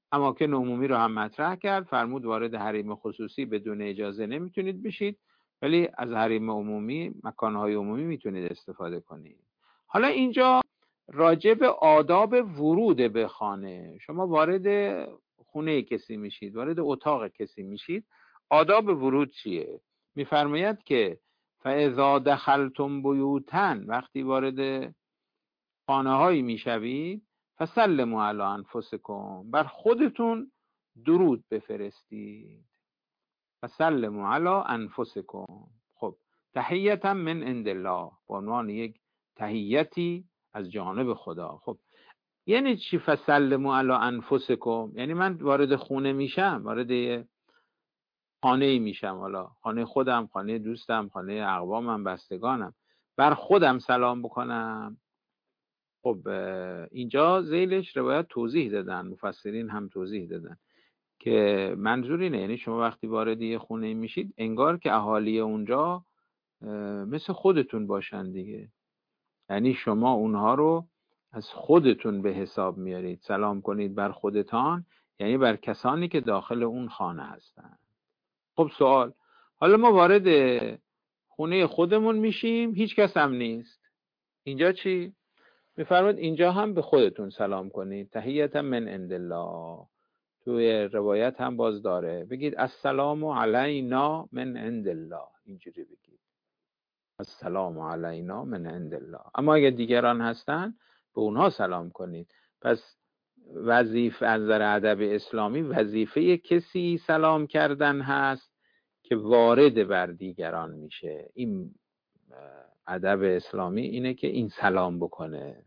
اماکن عمومی رو هم مطرح کرد، فرمود وارد حریم خصوصی بدون اجازه نمیتونید بشید، ولی از حریم عمومی، مکانهای عمومی میتونید استفاده کنید. حالا اینجا راجع به آداب ورود به خانه، شما وارد خونه کسی میشید، وارد اتاق کسی میشید، آداب ورود چیه؟ میفرماید که فاذا دخلتم بیوتا، وقتی وارد خانه هایی میشوید، فسلموا علی انفسکم، بر خودتون درود بفرستید. فسلموا علی انفسکم. خب تحیتا من عند الله، به عنوان یک تحیتی از جانب خدا. خب یعنی چی فسلموا علی انفسکم؟ یعنی من وارد خونه میشم، وارد خانه میشم، حالا خانه خودم، خانه دوستم، خانه اقوامم، بستگانم، بر خودم سلام بکنم. خب اینجا ذیلش روایت توضیح دادن، مفسرین هم توضیح دادن که منظور اینه، یعنی شما وقتی وارد یه خونه میشید انگار که اهالی اونجا مثل خودتون باشن دیگه، یعنی شما اونها رو از خودتون به حساب میارید. سلام کنید بر خودتان یعنی بر کسانی که داخل اون خانه هستن. خب سوال، حالا ما وارد خونه خودمون میشیم، هیچ کس هم نیست، اینجا چی؟ میفرماد اینجا هم به خودتون سلام کنید، تحیتا من عند الله. توی روایت هم باز داره، بگید السلام علینا من عند الله، اینجوری بگید السلام علینا من عند الله. اما اگه دیگران هستن به اونها سلام کنید. پس وظیفه از نظر ادب اسلامی، وظیفه کسی سلام کردن هست که وارد بر دیگران میشه. این ادب اسلامی اینه که این سلام بکنه.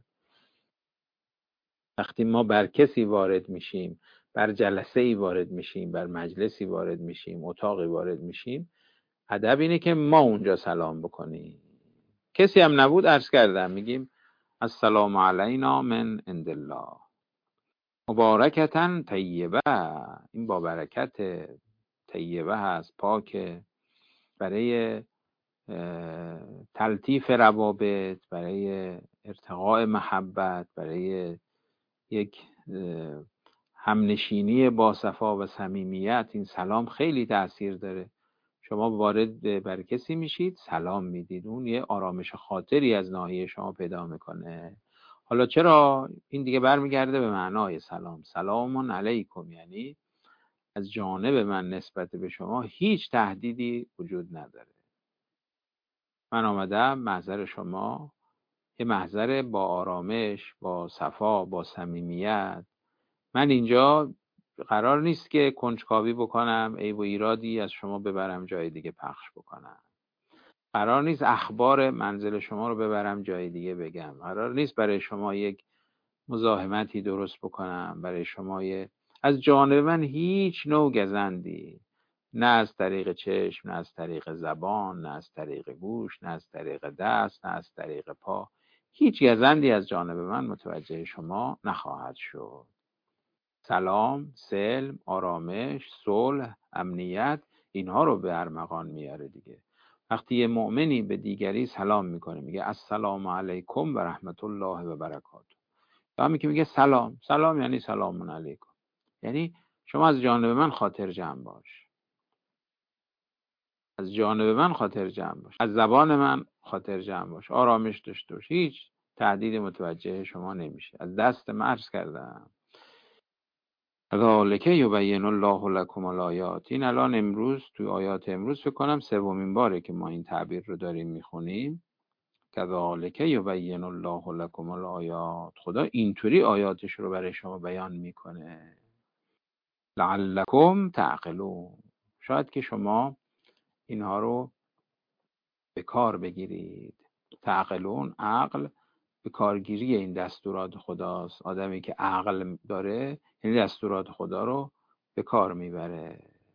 وقتی ما بر کسی وارد میشیم، بر جلسه ای وارد میشیم، بر مجلسی وارد میشیم، اتاقی وارد میشیم، ادب اینه که ما اونجا سلام بکنیم. کسی هم نبود، عرض کردم میگیم السلام علینا من عند الله مبارکتن طیبه. این با برکت، طیبه هست، پاکه، برای تلطیف روابط، برای ارتقاء محبت، برای یک همنشینی با صفا و صمیمیت. این سلام خیلی تأثیر داره. شما وارد بر کسی میشید، سلام میدید، اون یه آرامش خاطری از ناحیه شما پیدا میکنه. حالا چرا این دیگه برمیگرده به معنای سلام، سلام علیکم، یعنی از جانب من نسبت به شما هیچ تهدیدی وجود نداره. من آمدم محضر شما، یه محضر با آرامش، با صفا، با صمیمیت. من اینجا قرار نیست که کنجکاوی بکنم، عیب و ایرادی از شما ببرم جای دیگه پخش بکنم. قرار نیست اخبار منزل شما رو ببرم جای دیگه بگم. قرار نیست برای شما یک مزاحمتی درست بکنم، برای شما از جانب من هیچ نوع گزندی، نه از طریق چشم، نه از طریق زبان، نه از طریق گوش، نه از طریق دست، نه از طریق پا، هیچ گزندی از جانب من متوجه شما نخواهد شد. سلام، سلم، آرامش، صلح، امنیت، اینها رو به ارمغان میاره دیگه. وقتی یه مؤمنی به دیگری سلام میکنه، میگه السلام علیکم و رحمت الله و برکاته، و همین که میگه سلام، سلام یعنی سلام علیکم، یعنی شما از جانب من خاطر جمع باش، از جانب من خاطر جمع باش، از زبان من خاطر جمع باش، آرامش داشته باش، هیچ تهدید متوجه شما نمیشه. از دست من عرض کردم ذالک یبین الله لکم الآیات. این الان امروز توی آیات امروز فکر کنم سومین باره که ما این تعبیر رو داریم میخونیم. کذالک یبین الله لکم الآیات، خدا اینطوری آیاتش رو برای شما بیان میکنه. لعلکم تعقلون، شاید که شما اینها رو به کار بگیرید. تعقلون، عقل، به کارگیری این دستورات خداست. آدمی که عقل داره یعنی دستورات خدا رو به کار میبره.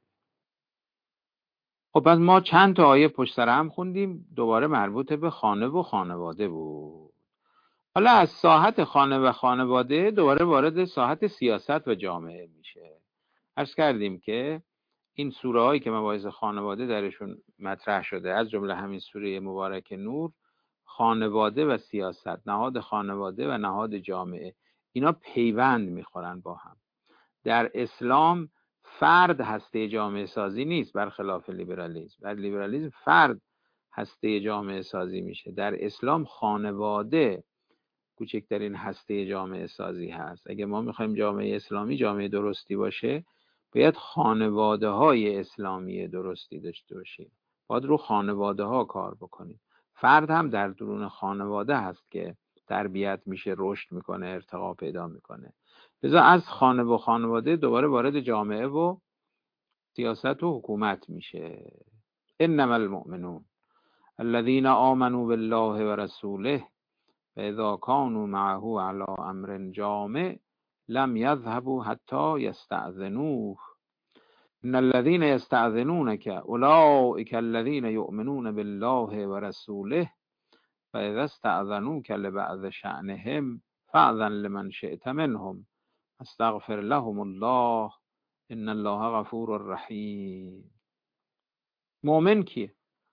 خب پس ما چند تا آیه پشت سر هم خوندیم، دوباره مربوط به خانه و خانواده بود. حالا از ساحت خانه و خانواده دوباره وارد ساحت سیاست و جامعه میشه. عرض کردیم که این سوره هایی که مباحث خانواده درشون مطرح شده، از جمله همین سوره مبارک نور، خانواده و سیاست، نهاد خانواده و نهاد جامعه، اینا پیوند میخورن با هم. در اسلام فرد هسته جامعه سازی نیست، برخلاف لیبرالیسم. در لیبرالیسم فرد هسته جامعه سازی میشه. در اسلام خانواده کوچکترین هسته جامعه سازی هست. اگه ما میخوایم جامعه اسلامی جامعه درستی باشه، باید خانواده های اسلامی درستی داشته باشیم. باید رو خانواده ها کار بکنیم. فرد هم در درون خانواده هست که تربیت میشه، رشد میکنه، ارتقا پیدا میکنه. لذا از خانواده دوباره وارد جامعه و سیاست و حکومت میشه. انما المؤمنون الذين آمنوا بالله و رسوله فاذا كانوا معه على امر جامع لم يذهبوا حتى يستأذنوه ان الذين يستأذنونك اولئك الذين يؤمنون بالله ورسوله فاذا استأذنوك لبعض شأنهم فأذن لمن شئت منهم استغفر لهم الله ان الله غفور رحیم. مؤمن کیه؟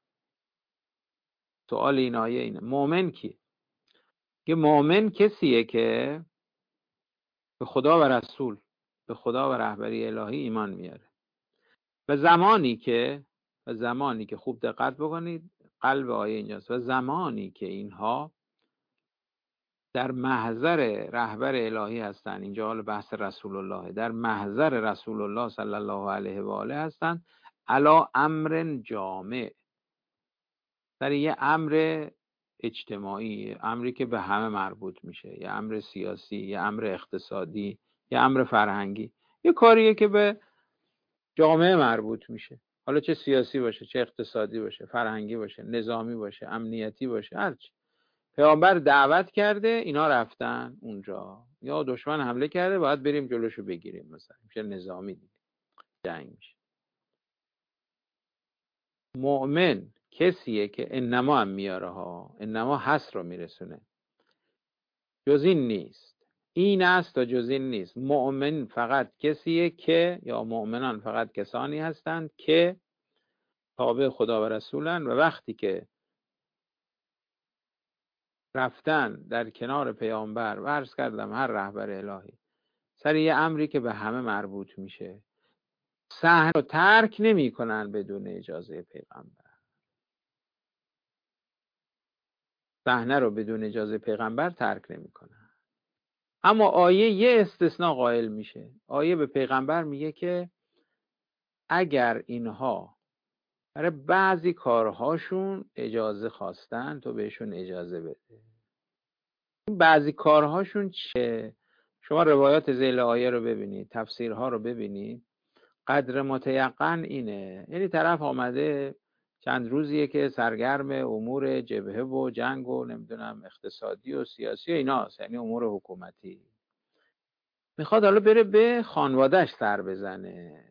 سوال این آیه اینه، مؤمن کیه؟ که مؤمن کسیه که به خدا و رسول، به خدا و رهبری الهی ایمان میاره. و زمانی که خوب دقت بکنید، قلب آیه اینجاست، و زمانی که اینها در محضر رهبر الهی هستن، اینجا حال بحث رسول الله، در محضر رسول الله صلی الله علیه و آله هستن، علی امر جامع، در یه امر اجتماعی، امری که به همه مربوط میشه، یه امر سیاسی، یه امر اقتصادی، یه امر فرهنگی، یه کاریه که به جامعه مربوط میشه، حالا چه سیاسی باشه، چه اقتصادی باشه، فرهنگی باشه، نظامی باشه، امنیتی باشه، هرچی. پیامبر دعوت کرده، اینا رفتن اونجا، یا دشمن حمله کرده باید بریم جلوشو بگیریم، مثلا میشه نظامی دیگه، جنگ میشه. مؤمن کسیه که انما هم میاره ها، انما هست رو میرسونه، جز این نیست، این است و جز این نیست. مؤمن فقط کسیه که، یا مؤمنان فقط کسانی هستند که تابع خدا و رسولن، و وقتی که رفتن در کنار پیامبر و عرض کردم هر رهبر الهی سر یه امری که به همه مربوط میشه، صحنه رو ترک نمی کنن بدون اجازه پیغمبر. صحنه رو بدون اجازه پیغمبر ترک نمی کنن. اما آیه یه استثناء قائل میشه. آیه به پیغمبر میگه که اگر اینها برای بعضی کارهاشون اجازه خواستن، تو بهشون اجازه بده. این بعضی کارهاشون چه؟ شما روایات ذیل آیه رو ببینید، تفسیرها رو ببینید. قدر متیقن اینه، یعنی طرف آمده چند روزیه که سرگرم امور جبهه و جنگ و نمیدونم اقتصادی و سیاسی و ایناست، یعنی امور حکومتی، میخواد حالا بره به خانوادهش سر بزنه.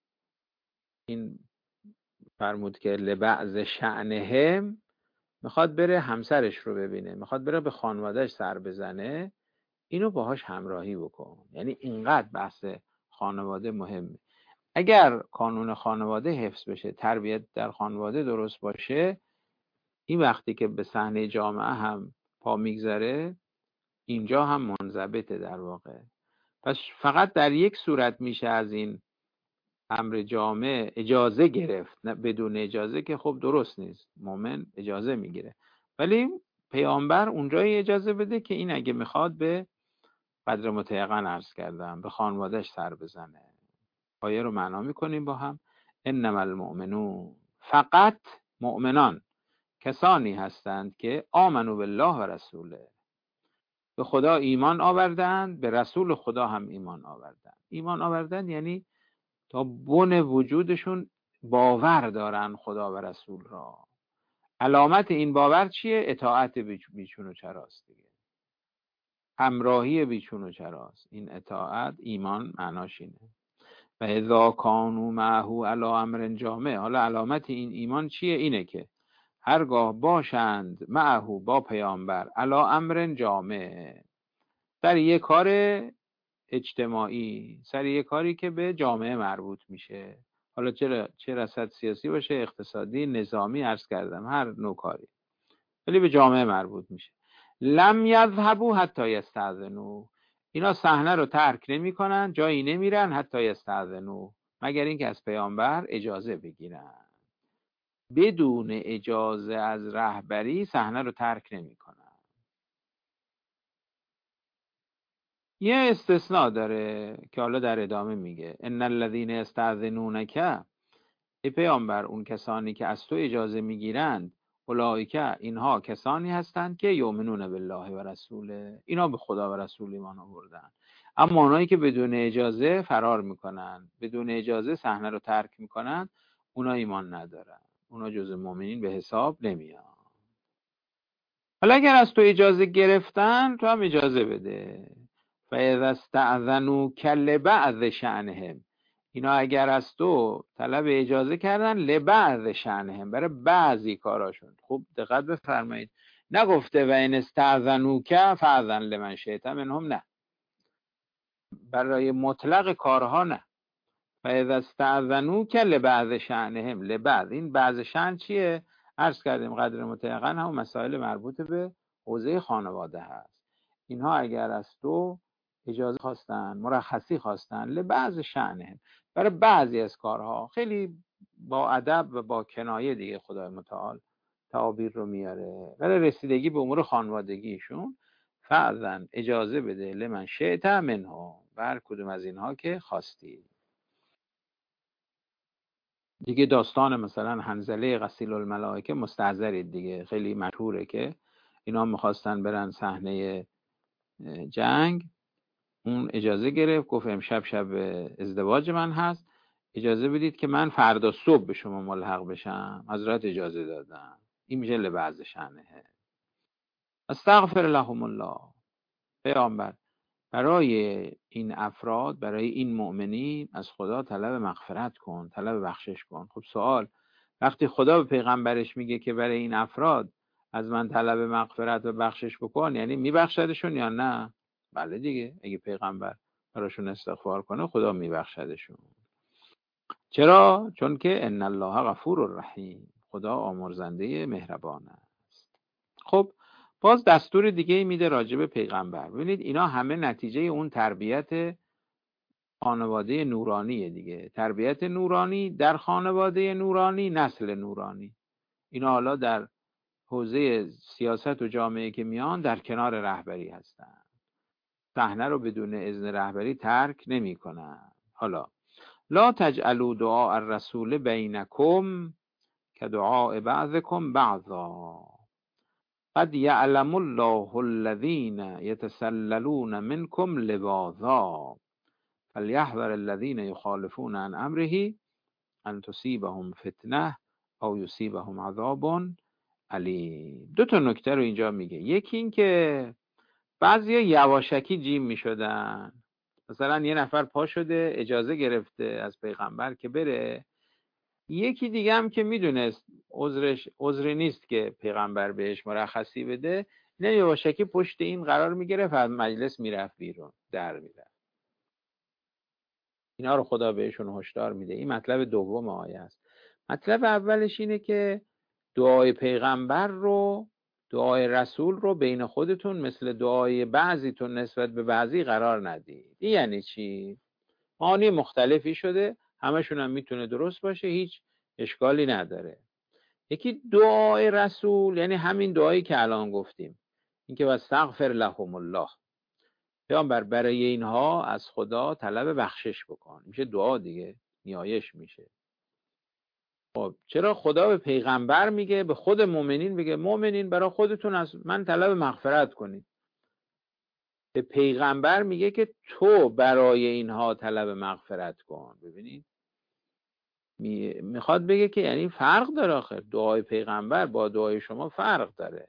این فرمود که لبعض شأنهم، میخواد بره همسرش رو ببینه، میخواد بره به خانوادهش سر بزنه، اینو باهاش همراهی بکن. یعنی اینقدر بحث خانواده مهمه. اگر قانون خانواده حفظ بشه، تربیت در خانواده درست باشه، این وقتی که به صحنه جامعه هم پا میگذاره، اینجا هم منضبطه در واقع. پس فقط در یک صورت میشه از این امر جامع اجازه گرفت، نه بدون اجازه که خب درست نیست، مومن اجازه میگیره، ولی پیامبر اونجایی اجازه بده که این اگه میخواد به قدر متیقن عرض کردم به خانوادهش سر بزنه. آیه رو معنا میکنیم با هم. انما المؤمنون، فقط مؤمنان کسانی هستند که آمنو بالله و رسوله، به خدا ایمان آوردند، به رسول خدا هم ایمان آوردند. ایمان آوردند یعنی تا بن وجودشون باور دارن خدا و رسول را. علامت این باور چیه؟ اطاعت بیچون و چراست دیگه، همراهی بیچون و چراست. این اطاعت ایمان معناش اینه. و اذا کانوا معه علی امر جامع، حالا علامت این ایمان چیه؟ اینه که هرگاه باشند معه با پیامبر علی امر جامع، سر یه کار اجتماعی، سر یه کاری که به جامعه مربوط میشه، حالا چه رصد سیاسی باشه، اقتصادی، نظامی، عرض کردم هر نوع کاری، ولی به جامعه مربوط میشه. لم یذهبوا حتی یستأذنوا، اینا صحنه رو ترک نمی‌کنن، جایی نمیرن حتی یستأذنوا، مگر اینکه از پیامبر اجازه بگیرن. بدون اجازه از رهبری صحنه رو ترک نمی‌کنن. یه استثناء داره که حالا در ادامه میگه ان الذين یستأذنونک، ای پیامبر اون کسانی که از تو اجازه میگیرند، اولئک اینها کسانی هستند که یؤمنون بالله و رسوله، اینا به خدا و رسول ایمان آوردن. اما اونایی که بدون اجازه فرار میکنن، بدون اجازه صحنه رو ترک میکنن، اونا ایمان ندارن، اونا جز مؤمنین به حساب نمیان. حالا اگر از تو اجازه گرفتن، تو هم اجازه بده. فاذا استأذنوک لبعض شأنهم، اینا اگر از تو طلب اجازه کردن لبعض شأنهم، برای بعضی کاراشون. خوب دقت بفرمایید، نگفته و ان استأذنوک فأذن لمن شئت منهم، نه، برای مطلق کارها نه. فاذا استأذنوک لبعض شأنهم، لبعض، این بعض شأن چیه؟ عرض کردیم قدر متیقن هم مسائل مربوط به حوزه خانواده هست. اینها اگر از تو اجازه خواستن، مرخصی خواستن، لبعض شأنهم، برای بعضی از کارها، خیلی با ادب و با کنایه دیگه خدای متعال تعابیر رو میاره، برای رسیدگی به امور خانوادگیشون، فأذن اجازه بده لمن شئت منهم، بر کدوم از اینها که خواستی. دیگه داستان مثلا حنظله غسیل الملائکه مستحضرید دیگه، خیلی مشهوره که اینا میخواستن برن صحنه جنگ، اون اجازه گرفت، گفت امشب شب ازدواج من هست، اجازه بدید که من فردا صبح به شما ملحق بشم. حضرت اجازه دادن. این میشه لبعض شأنه. استغفر لهم الله، پیامبر برای این افراد، برای این مؤمنین از خدا طلب مغفرت کن، طلب بخشش کن. خب سوال، وقتی خدا به پیغمبرش میگه که برای این افراد از من طلب مغفرت و بخشش بکن، یعنی میبخشدشون یا نه؟ بله دیگه، اگه پیغمبر براشون استغفار کنه خدا میبخشدشون. چرا؟ چون که ان الله غفور رحیم، خدا آمرزنده مهربان است. خب باز دستور دیگه میده راجع به پیغمبر. ببینید اینا همه نتیجه اون تربیت خانواده نورانیه دیگه، تربیت نورانی در خانواده نورانی، نسل نورانی. اینا حالا در حوزه سیاست و جامعه که میان در کنار رهبری هستن، صحنه رو بدون اذن رهبری ترک نمی کنن. حالا لا تجعلوا دعاء الرسول بینکم کدعاء بعضکم بعضا قد یعلم الله الذین یتسللون منکم لواذا فلیحذر الذین یخالفون عن امره ان تصیبهم فتنه او یصیبهم عذاب علیم. دو تا نکته رو اینجا میگه. یکی این که بعضیا یواشکی جیم میشدن، مثلا یه نفر پا شده اجازه گرفته از پیغمبر که بره، یکی دیگه هم که میدونست عذری نیست که پیغمبر بهش مرخصی بده، نه یواشکی پشت این قرار میگرفت، از مجلس میرفت بیرون، در میرفت. اینا رو خدا بهشون هشدار میده. این مطلب دوم آیه است. مطلب اولش اینه که دعای پیغمبر رو، دعای رسول رو بین خودتون مثل دعای بعضیتون نسبت به بعضی قرار ندید. این یعنی چی؟ معانی مختلفی شده، همشون هم میتونه درست باشه، هیچ اشکالی نداره. یکی دعای رسول یعنی همین دعایی که الان گفتیم، اینکه واستغفر لهم الله، پیامبر برای اینها از خدا طلب بخشش بکن، میشه دعا دیگه، نیایش میشه. خب چرا خدا به پیغمبر میگه، به خود مؤمنین میگه مؤمنین برای خودتون از من طلب مغفرت کنید؟ به پیغمبر میگه که تو برای اینها طلب مغفرت کن. ببینید میخواد بگه که یعنی فرق داره، آخر دعای پیغمبر با دعای شما فرق داره.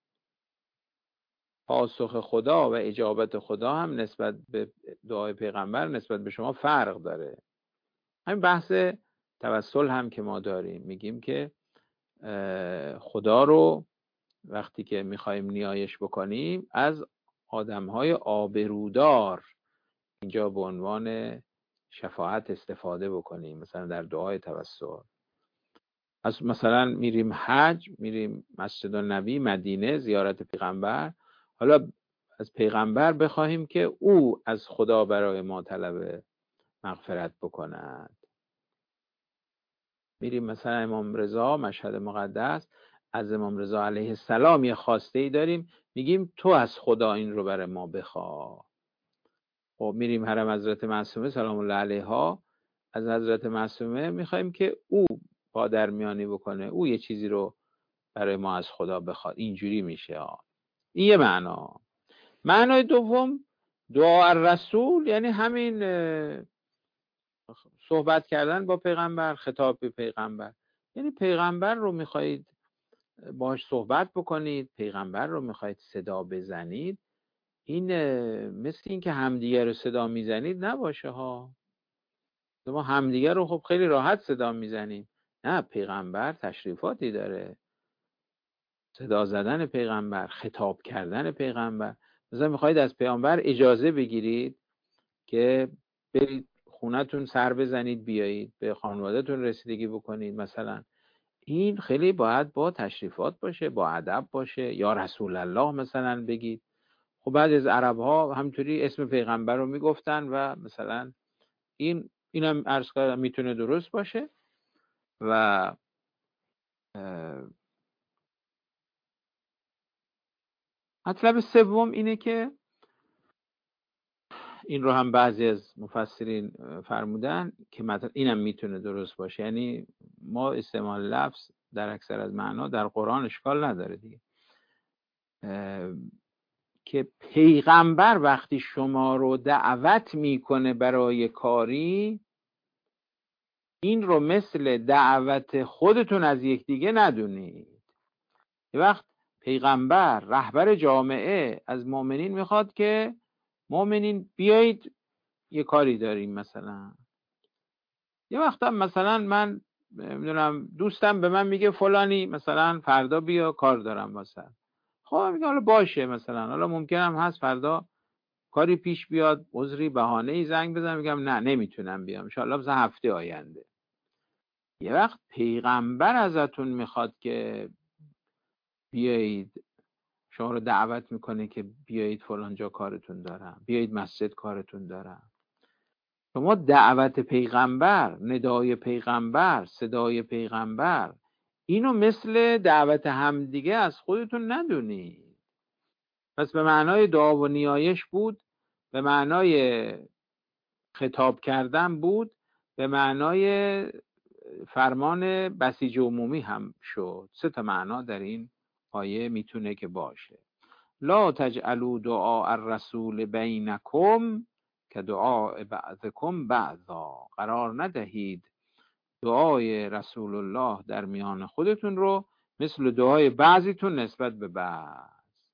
پاسخ خدا و اجابت خدا هم نسبت به دعای پیغمبر نسبت به شما فرق داره. همین بحث توسل هم که ما داریم، میگیم که خدا رو وقتی که میخوایم نیایش بکنیم از آدمهای آبرودار اینجا به عنوان شفاعت استفاده بکنیم. مثلا در دعای توسل، از مثلا میریم حج، میریم مسجد النبی مدینه زیارت پیغمبر، حالا از پیغمبر بخواهیم که او از خدا برای ما طلب مغفرت بکند. میریم مثلا امام رضا مشهد مقدس، از امام رضا علیه السلام یه خواسته ای داریم، میگیم تو از خدا این رو برای ما بخواه. خب میریم حرم حضرت معصومه سلام الله علیها، از حضرت معصومه میخوایم که او پادرمیانی بکنه، او یه چیزی رو برای ما از خدا بخواد. اینجوری میشه. این یه معنا. معنای دوم دعا الرسول، یعنی همین صحبت کردن با پیغمبر، خطاب به پیغمبر. یعنی پیغمبر رو میخواهید باهاش صحبت بکنید، پیغمبر رو میخواهید صدا بزنید، این مثل این که همدیگه رو صدا میزنید نباشه ها. ما همدیگه رو خب خیلی راحت صدا میزنیم، نه، پیغمبر تشریفاتی داره. صدا زدن پیغمبر، خطاب کردن پیغمبر. مثلا میخواهید از پیغمبر اجازه بگیرید که برید خونتون سر بزنید بیایید، به خانوادهتون رسیدگی بکنید مثلا، این خیلی باید با تشریفات باشه، با ادب باشه. یا رسول الله مثلا بگید. خب بعد از عرب ها همطوری اسم پیغمبر رو میگفتن و مثلا اینم عرض کردم میتونه درست باشه. و مطلب سوم اینه که این رو هم بعضی از مفسرین فرمودن که مثلا اینم میتونه درست باشه، یعنی ما استعمال لفظ در اکثر از معنا در قرآن اشکال نداره دیگه، که پیغمبر وقتی شما رو دعوت میکنه برای کاری، این رو مثل دعوت خودتون از یکدیگه ندونید. یه وقت پیغمبر رهبر جامعه از مؤمنین میخواد که مؤمنین بیایید یه کاری داریم مثلا. یه وقت هم مثلا من میدونم دوستم به من میگه فلانی مثلا فردا بیا کار دارم مثلا. خب میگم حالا باشه مثلا، حالا ممکنم هست فردا کاری پیش بیاد، عذری بهانه‌ای زنگ بزنم میگم نه نمیتونم بیام، ان شاءالله مثلا هفته آینده. یه وقت پیغمبر ازتون میخواد که بیایید، شما رو دعوت میکنه که بیایید فلان جا کارتون دارم، بیایید مسجد کارتون دارم. شما دعوت پیغمبر، ندای پیغمبر، صدای پیغمبر، اینو مثل دعوت همدیگه از خودتون ندونید. پس به معنای دعا و نیایش بود، به معنای خطاب کردن بود، به معنای فرمان بسیج عمومی هم شد. 3 تا معنا در این آیه میتونه که باشه. لا تجعلوا دعاء الرسول بینکم که دعاء بعضکم بعضا. قرار ندهید دعای رسول الله در میان خودتون رو مثل دعای بعضیتون نسبت به بعض.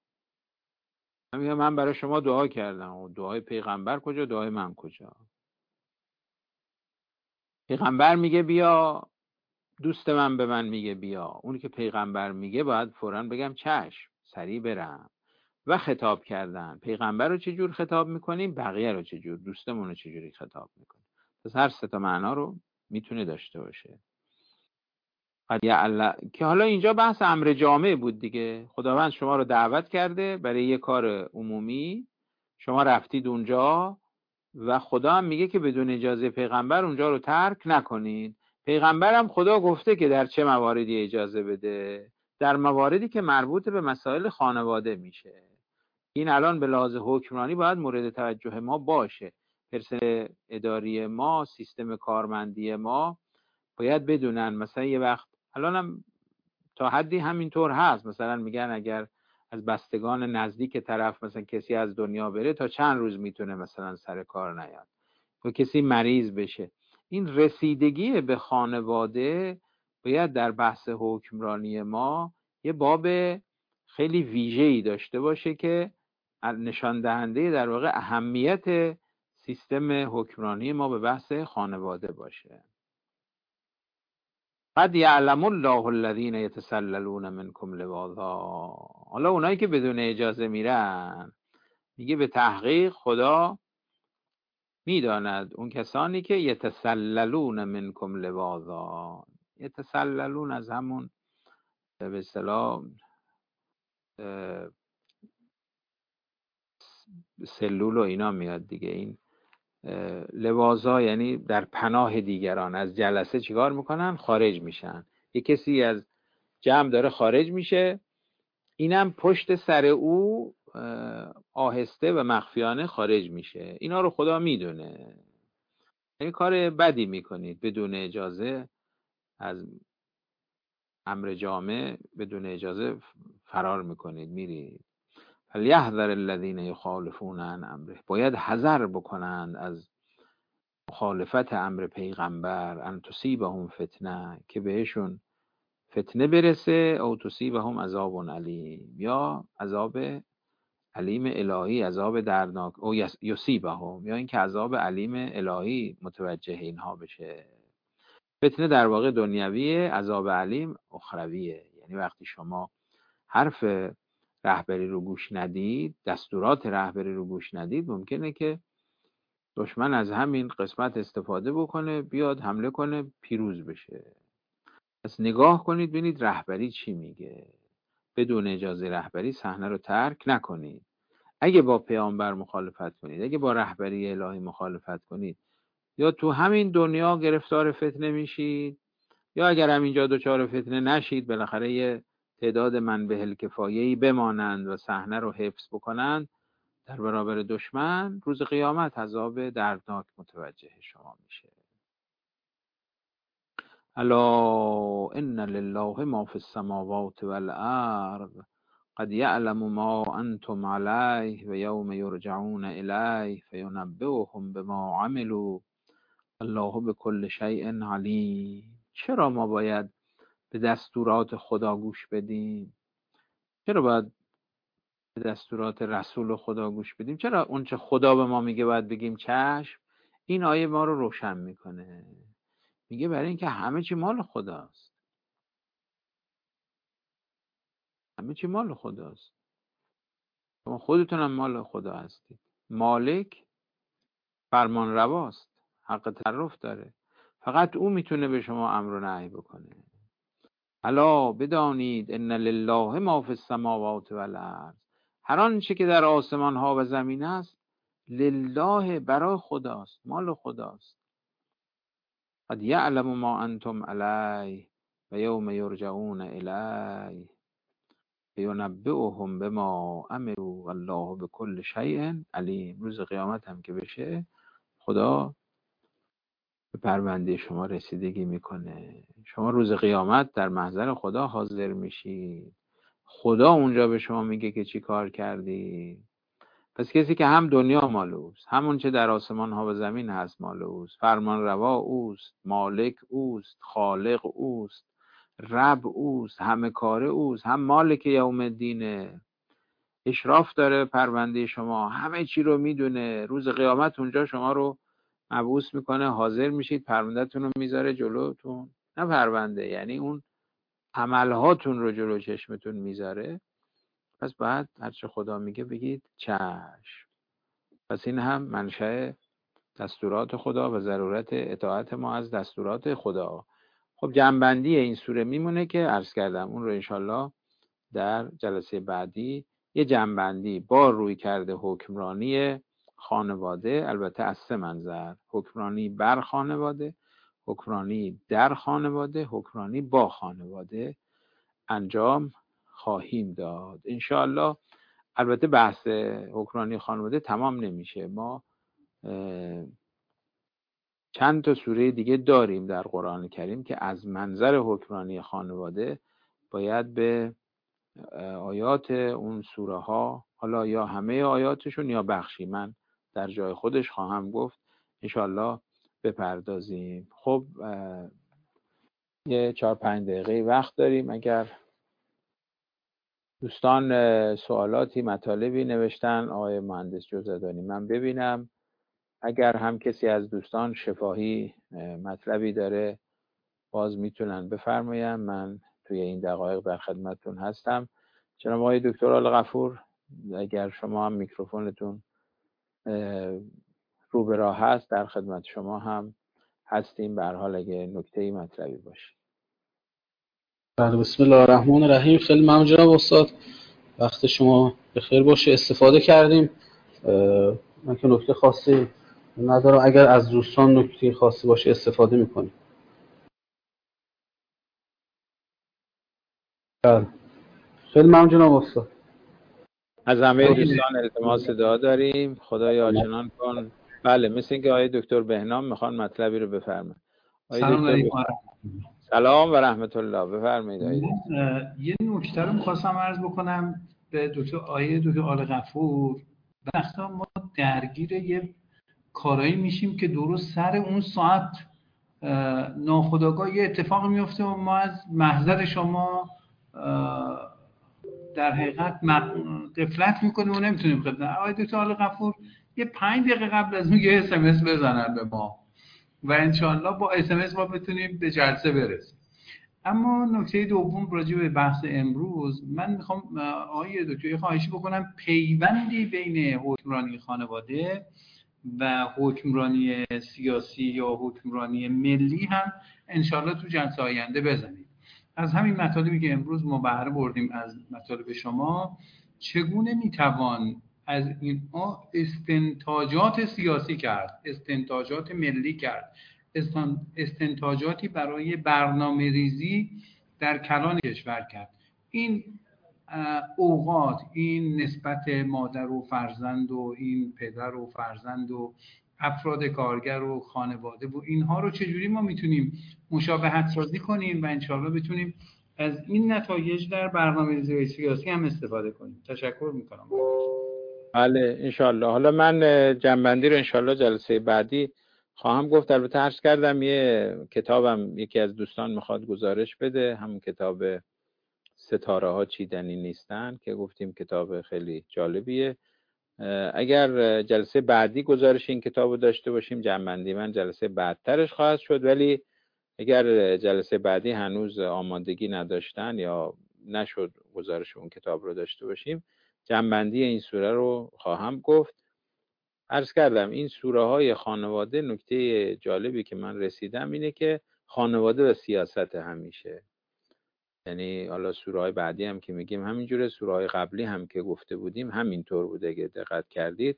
من برای شما دعا کردم و دعای پیغمبر کجا، دعای من کجا؟ پیغمبر میگه بیا، دوست من به من میگه بیا، اونی که پیغمبر میگه باید فوراً بگم چشم، سریع برم. و خطاب کردن، پیغمبر رو چجور خطاب میکنیم، بقیه رو چجور، دوستمون رو چجوری خطاب میکنیم. پس هر 3 تا معنا رو میتونه داشته باشه. قد یعلم، که حالا اینجا بحث امر جامع بود دیگه. خداوند شما رو دعوت کرده برای یه کار عمومی، شما رفتید اونجا و خدا هم میگه که بدون اجازه پیغمبر اونجا رو ترک نکنید. پیغمبر هم خدا گفته که در چه مواردی اجازه بده، در مواردی که مربوط به مسائل خانواده میشه. این الان به لحاظ حکمرانی باید مورد توجه ما باشه. پرسنل اداری ما، سیستم کارمندی ما باید بدونن. مثلا یه وقت الان هم تا حدی همینطور هست، مثلا میگن اگر از بستگان نزدیک طرف مثلا کسی از دنیا بره تا چند روز میتونه مثلا سر کار نیاد، و کسی مریض بشه. این رسیدگی به خانواده باید در بحث حکمرانی ما یه باب خیلی ویژه‌ای داشته باشه که نشان دهنده در واقع اهمیت سیستم حکمرانی ما به بحث خانواده باشه. قد یعلم الله الذین یتسللون منکم لواذا. حالا اونایی که بدون اجازه میرن، میگه به تحقیق خدا میداند اون کسانی که یتسللون منکم لواذا. یتسللون از همون به اصطلاح سلول و اینا میاد دیگه. این لواظا یعنی در پناه دیگران. از جلسه چیکار میکنن؟ خارج میشن. یه کسی از جمع داره خارج میشه، اینم پشت سر او آهسته و مخفیانه خارج میشه. اینا رو خدا میدونه. یعنی کار بدی میکنید، بدون اجازه از امر جامع بدون اجازه فرار میکنید، میرید. فلیحذر الذین یخالفون عن امره، باید حذر بکنند از مخالفت امر پیغمبر. ان تصیبهم فتنه، که بهشون فتنه برسه. او تصیبهم عذاب علیم، یا عذاب علیم الهی، عذاب دردناک. او یصیبهم، یا اینکه عذاب علیم الهی متوجه اینها بشه. فتنه در واقع دنیویه، عذاب علیم اخرویه. یعنی وقتی شما حرف رهبری رو گوش ندید، دستورات رهبری رو گوش ندید، ممکنه که دشمن از همین قسمت استفاده بکنه، بیاد حمله کنه، پیروز بشه. پس نگاه کنید ببینید رهبری چی میگه. بدون اجازه رهبری صحنه رو ترک نکنید. اگه با پیامبر مخالفت کنید، اگه با رهبری الهی مخالفت کنید، یا تو همین دنیا گرفتار فتنه میشید، یا اگر همینجا دچار فتنه نشید، بالاخره یه تعداد منبع الکفایه‌ای بمانند و صحنه رو حفظ بکنند در برابر دشمن، روز قیامت عذاب دردناک متوجه شما میشه. الا ان لله ما فی السماوات والارض قد یعلم ما انتم علیه و یوم یرجعون الیه فینبئهم بما عملوا الله بكل شیء علیم. چرا ما باید به دستورات خدا گوش بدیم؟ چرا باید به دستورات رسول خدا گوش بدیم؟ چرا اون چه خدا به ما میگه باید بگیم چشم؟ این آیه ما رو روشن میکنه. میگه برای اینکه همه چی مال خداست. همه چی مال خداست. شما خودتونم مال خدا هستید. مالک فرمان رواست، حق تصرف داره. فقط او میتونه به شما امر و نهی بکنه. الا بدانید ان لله ما فی السماوات والارض، هر آنچه که در آسمان ها و زمین است لله، برای خداست، مال خداست. قد یعلم ما انتم علیه و یوم یرجعون الیه فینبئهم بما عملوا والله بكل شیء علیم. روز قیامت هم که بشه، خدا به پرونده شما رسیدگی میکنه. شما روز قیامت در محضر خدا حاضر میشی. خدا اونجا به شما میگه که چی کار کردی. پس کسی که هم دنیا مال اوست، همون چه در آسمان ها و زمین هست مال اوست، فرمان روا اوست، مالک اوست، خالق اوست، رب اوست، همه کاره اوست، هم مالک یوم الدینه، اشراف داره پرونده شما، همه چی رو میدونه. روز قیامت اونجا شما رو مبعوث میکنه، حاضر میشید، پروندهتون رو میذاره جلوتون. نه پرونده، یعنی اون عملهاتون رو جلو چشمتون میذاره. پس بعد هرچه خدا میگه بگید چشم. پس این هم منشأ دستورات خدا و ضرورت اطاعت ما از دستورات خدا. خب جنبندی این سوره میمونه که عرض کردم، اون رو انشالله در جلسه بعدی یه جنبندی با روی کرده حکمرانی خانواده، البته از 3 منظر: حکمرانی بر خانواده، حکمرانی در خانواده، حکمرانی با خانواده انجام خواهیم داد انشاءالله. البته بحث حکمرانی خانواده تمام نمیشه. ما چند تا سوره دیگه داریم در قرآن کریم که از منظر حکمرانی خانواده باید به آیات اون سوره ها، حالا یا همه آیاتشون یا بخشی، من در جای خودش خواهم گفت، انشالله بپردازیم. خب یه 4-5 دقیقه وقت داریم. اگر دوستان سوالاتی مطالبی نوشتن، آقای مهندس جوزدانی من ببینم. اگر هم کسی از دوستان شفاهی مطلبی داره باز میتونن بفرمایم. من توی این دقایق در خدمتتون هستم. جناب آقای دکتر آلغفور، اگر شما هم میکروفونتون رو به راه هست، در خدمت شما هم هستیم. به هر حال اگه نکته‌ای مطلبی باشه. بله، بسم الله الرحمن الرحیم. خیلی ممنون جناب استاد، وقت شما بخیر باشه. استفاده کردیم من که نکته خاصی ندارم، اگر از دوستان نکته خاصی باشه استفاده میکنیم. بله خیلی ممنون جناب استاد. از همه دوستان التماس دعا داریم. خدایا چنان کن. بله مثل اینکه آقای دکتر بهنام میخوان مطلبی رو بفرمایید. سلام علیکم. سلام و رحمت الله. بفرمایید آقای دکتر. یه نکته رو می‌خواستم عرض بکنم به دکتر آل غفور. وقتا ما درگیر یه کارایی میشیم که درست سر اون ساعت ناخودآگاه یه اتفاق میفته و ما از محضر شما در حقیقت غفلت میکنیم و نمیتونیم خدمت آقای دکتر آل غفور یه 5 دقیقه قبل از اون یه SMS بزنن به ما و انشاءالله با SMS ما بتونیم به جلسه برسیم. اما نکته دوم راجع به بحث امروز، من میخوام آقای دکتر خواهشی بکنم پیوندی بین حکمرانی خانواده و حکمرانی سیاسی یا حکمرانی ملی هم انشاءالله تو جلسه آینده بزنید. از همین مطالبی که امروز ما بهره بردیم از مطالب شما، چگونه میتوان از اینها استنتاجات سیاسی کرد، استنتاجات ملی کرد، استنتاجاتی برای برنامه ریزی در کلان کشور کرد. این اوقات، این نسبت مادر و فرزند و این پدر و فرزند و افراد کارگر و خانواده و اینها رو چجوری ما میتونیم مشابهت سازی کنیم و انشاءالله بتونیم از این نتایج در برنامه‌ریزی سیاسی هم استفاده کنیم. تشکر میکنم. بله انشاءالله. حالا من جنبندی رو انشاءالله جلسه بعدی خواهم گفت. البته عرض کردم یه کتابم یکی از دوستان میخواد گزارش بده، همون کتاب ستاره ها چیدنی نیستن که گفتیم کتاب خیلی جالبیه. اگر جلسه بعدی گزارش این کتاب رو داشته باشیم، جنبندی من جلسه بعدترش خواهد شد، ولی اگر جلسه بعدی هنوز آمادگی نداشتن یا نشد گزارش اون کتاب رو داشته باشیم، جنبندی این سوره رو خواهم گفت. عرض کردم این سوره های خانواده، نکته جالبی که من رسیدم اینه که خانواده و سیاست همیشه، یعنی حالا سوره های بعدی هم که میگیم همینجوره، سوره های قبلی هم که گفته بودیم همینطور بوده اگه دقت کردید،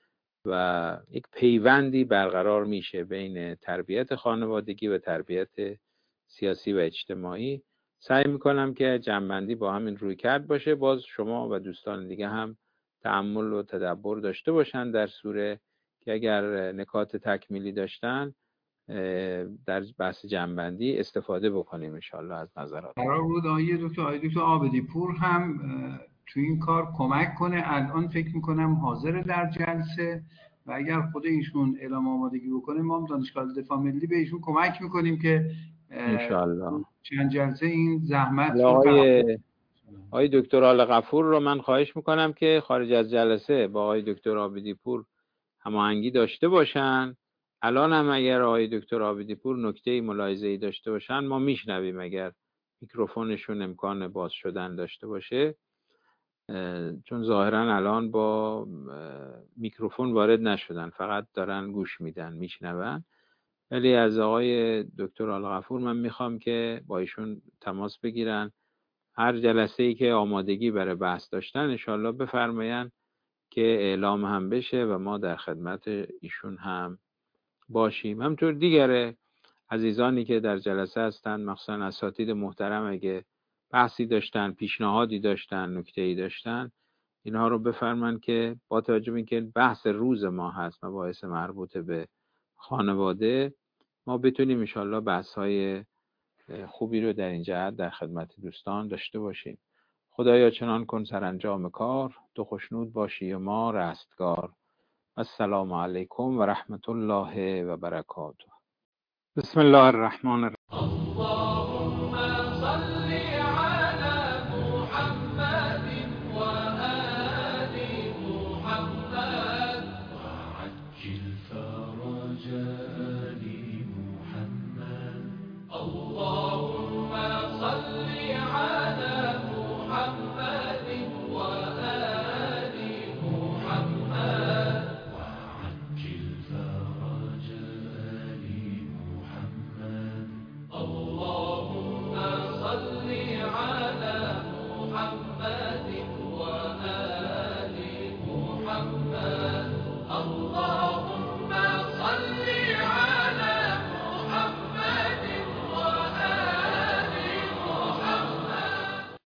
و یک پیوندی برقرار میشه بین تربیت خانوادگی و تربیت سیاسی و اجتماعی. سعی میکنم که جمع‌بندی با همین روی کرد باشه. باز شما و دوستان دیگه هم تأمل و تدبر داشته باشن در سوره که اگر نکات تکمیلی داشتن در بحث جمع‌بندی استفاده بکنیم انشاءالله از نظرات. قرار بود آقای دکتر عابدی پور هم تو این کار کمک کنه. الان فکر میکنم حاضر در جلسه و اگر خود ایشون اعلام آمادگی بکنه ما هم دانشگاه دفاع ملی به ایشون کمک میکنیم که انشاءالله چند جلسه این زحمت رو آقای دکتر آل غفور رو من خواهش میکنم که خارج از جلسه با آقای دکتر عابدی پور هماهنگی داشته باشن. الان هم اگر آقای دکتر عابدی پور نکته ملاحظه‌ای داشته باشن ما میشنویم، اگر میکروفونشون امکان باز شدن داشته باشه، چون ظاهرا الان با میکروفون وارد نشدن، فقط دارن گوش میدن میشنون. ولی از آقای دکتر آل غفور من میخوام که با ایشون تماس بگیرن، هر جلسه‌ای که آمادگی برای بحث داشتن انشالله بفرماین که اعلام هم بشه و ما در خدمت ایشون هم باشیم. همطور دیگر عزیزانی که در جلسه هستند، مخصوصا اساتید محترم، اگه بحثی داشتن، پیشنهادی داشتن، نکته‌ای داشتن، اینها رو بفرمایید که با توجه به اینکه بحث روز ما هست، مباحث مربوط به خانواده، ما بتونیم انشالله بحث‌های خوبی رو در این جهت در خدمت دوستان داشته باشیم. خدایا چنان کن سرانجام کار، تو خوشنود باشی و ما رستگار. السلام علیکم و رحمت الله و برکاته. بسم الله الرحمن الرحیم. الله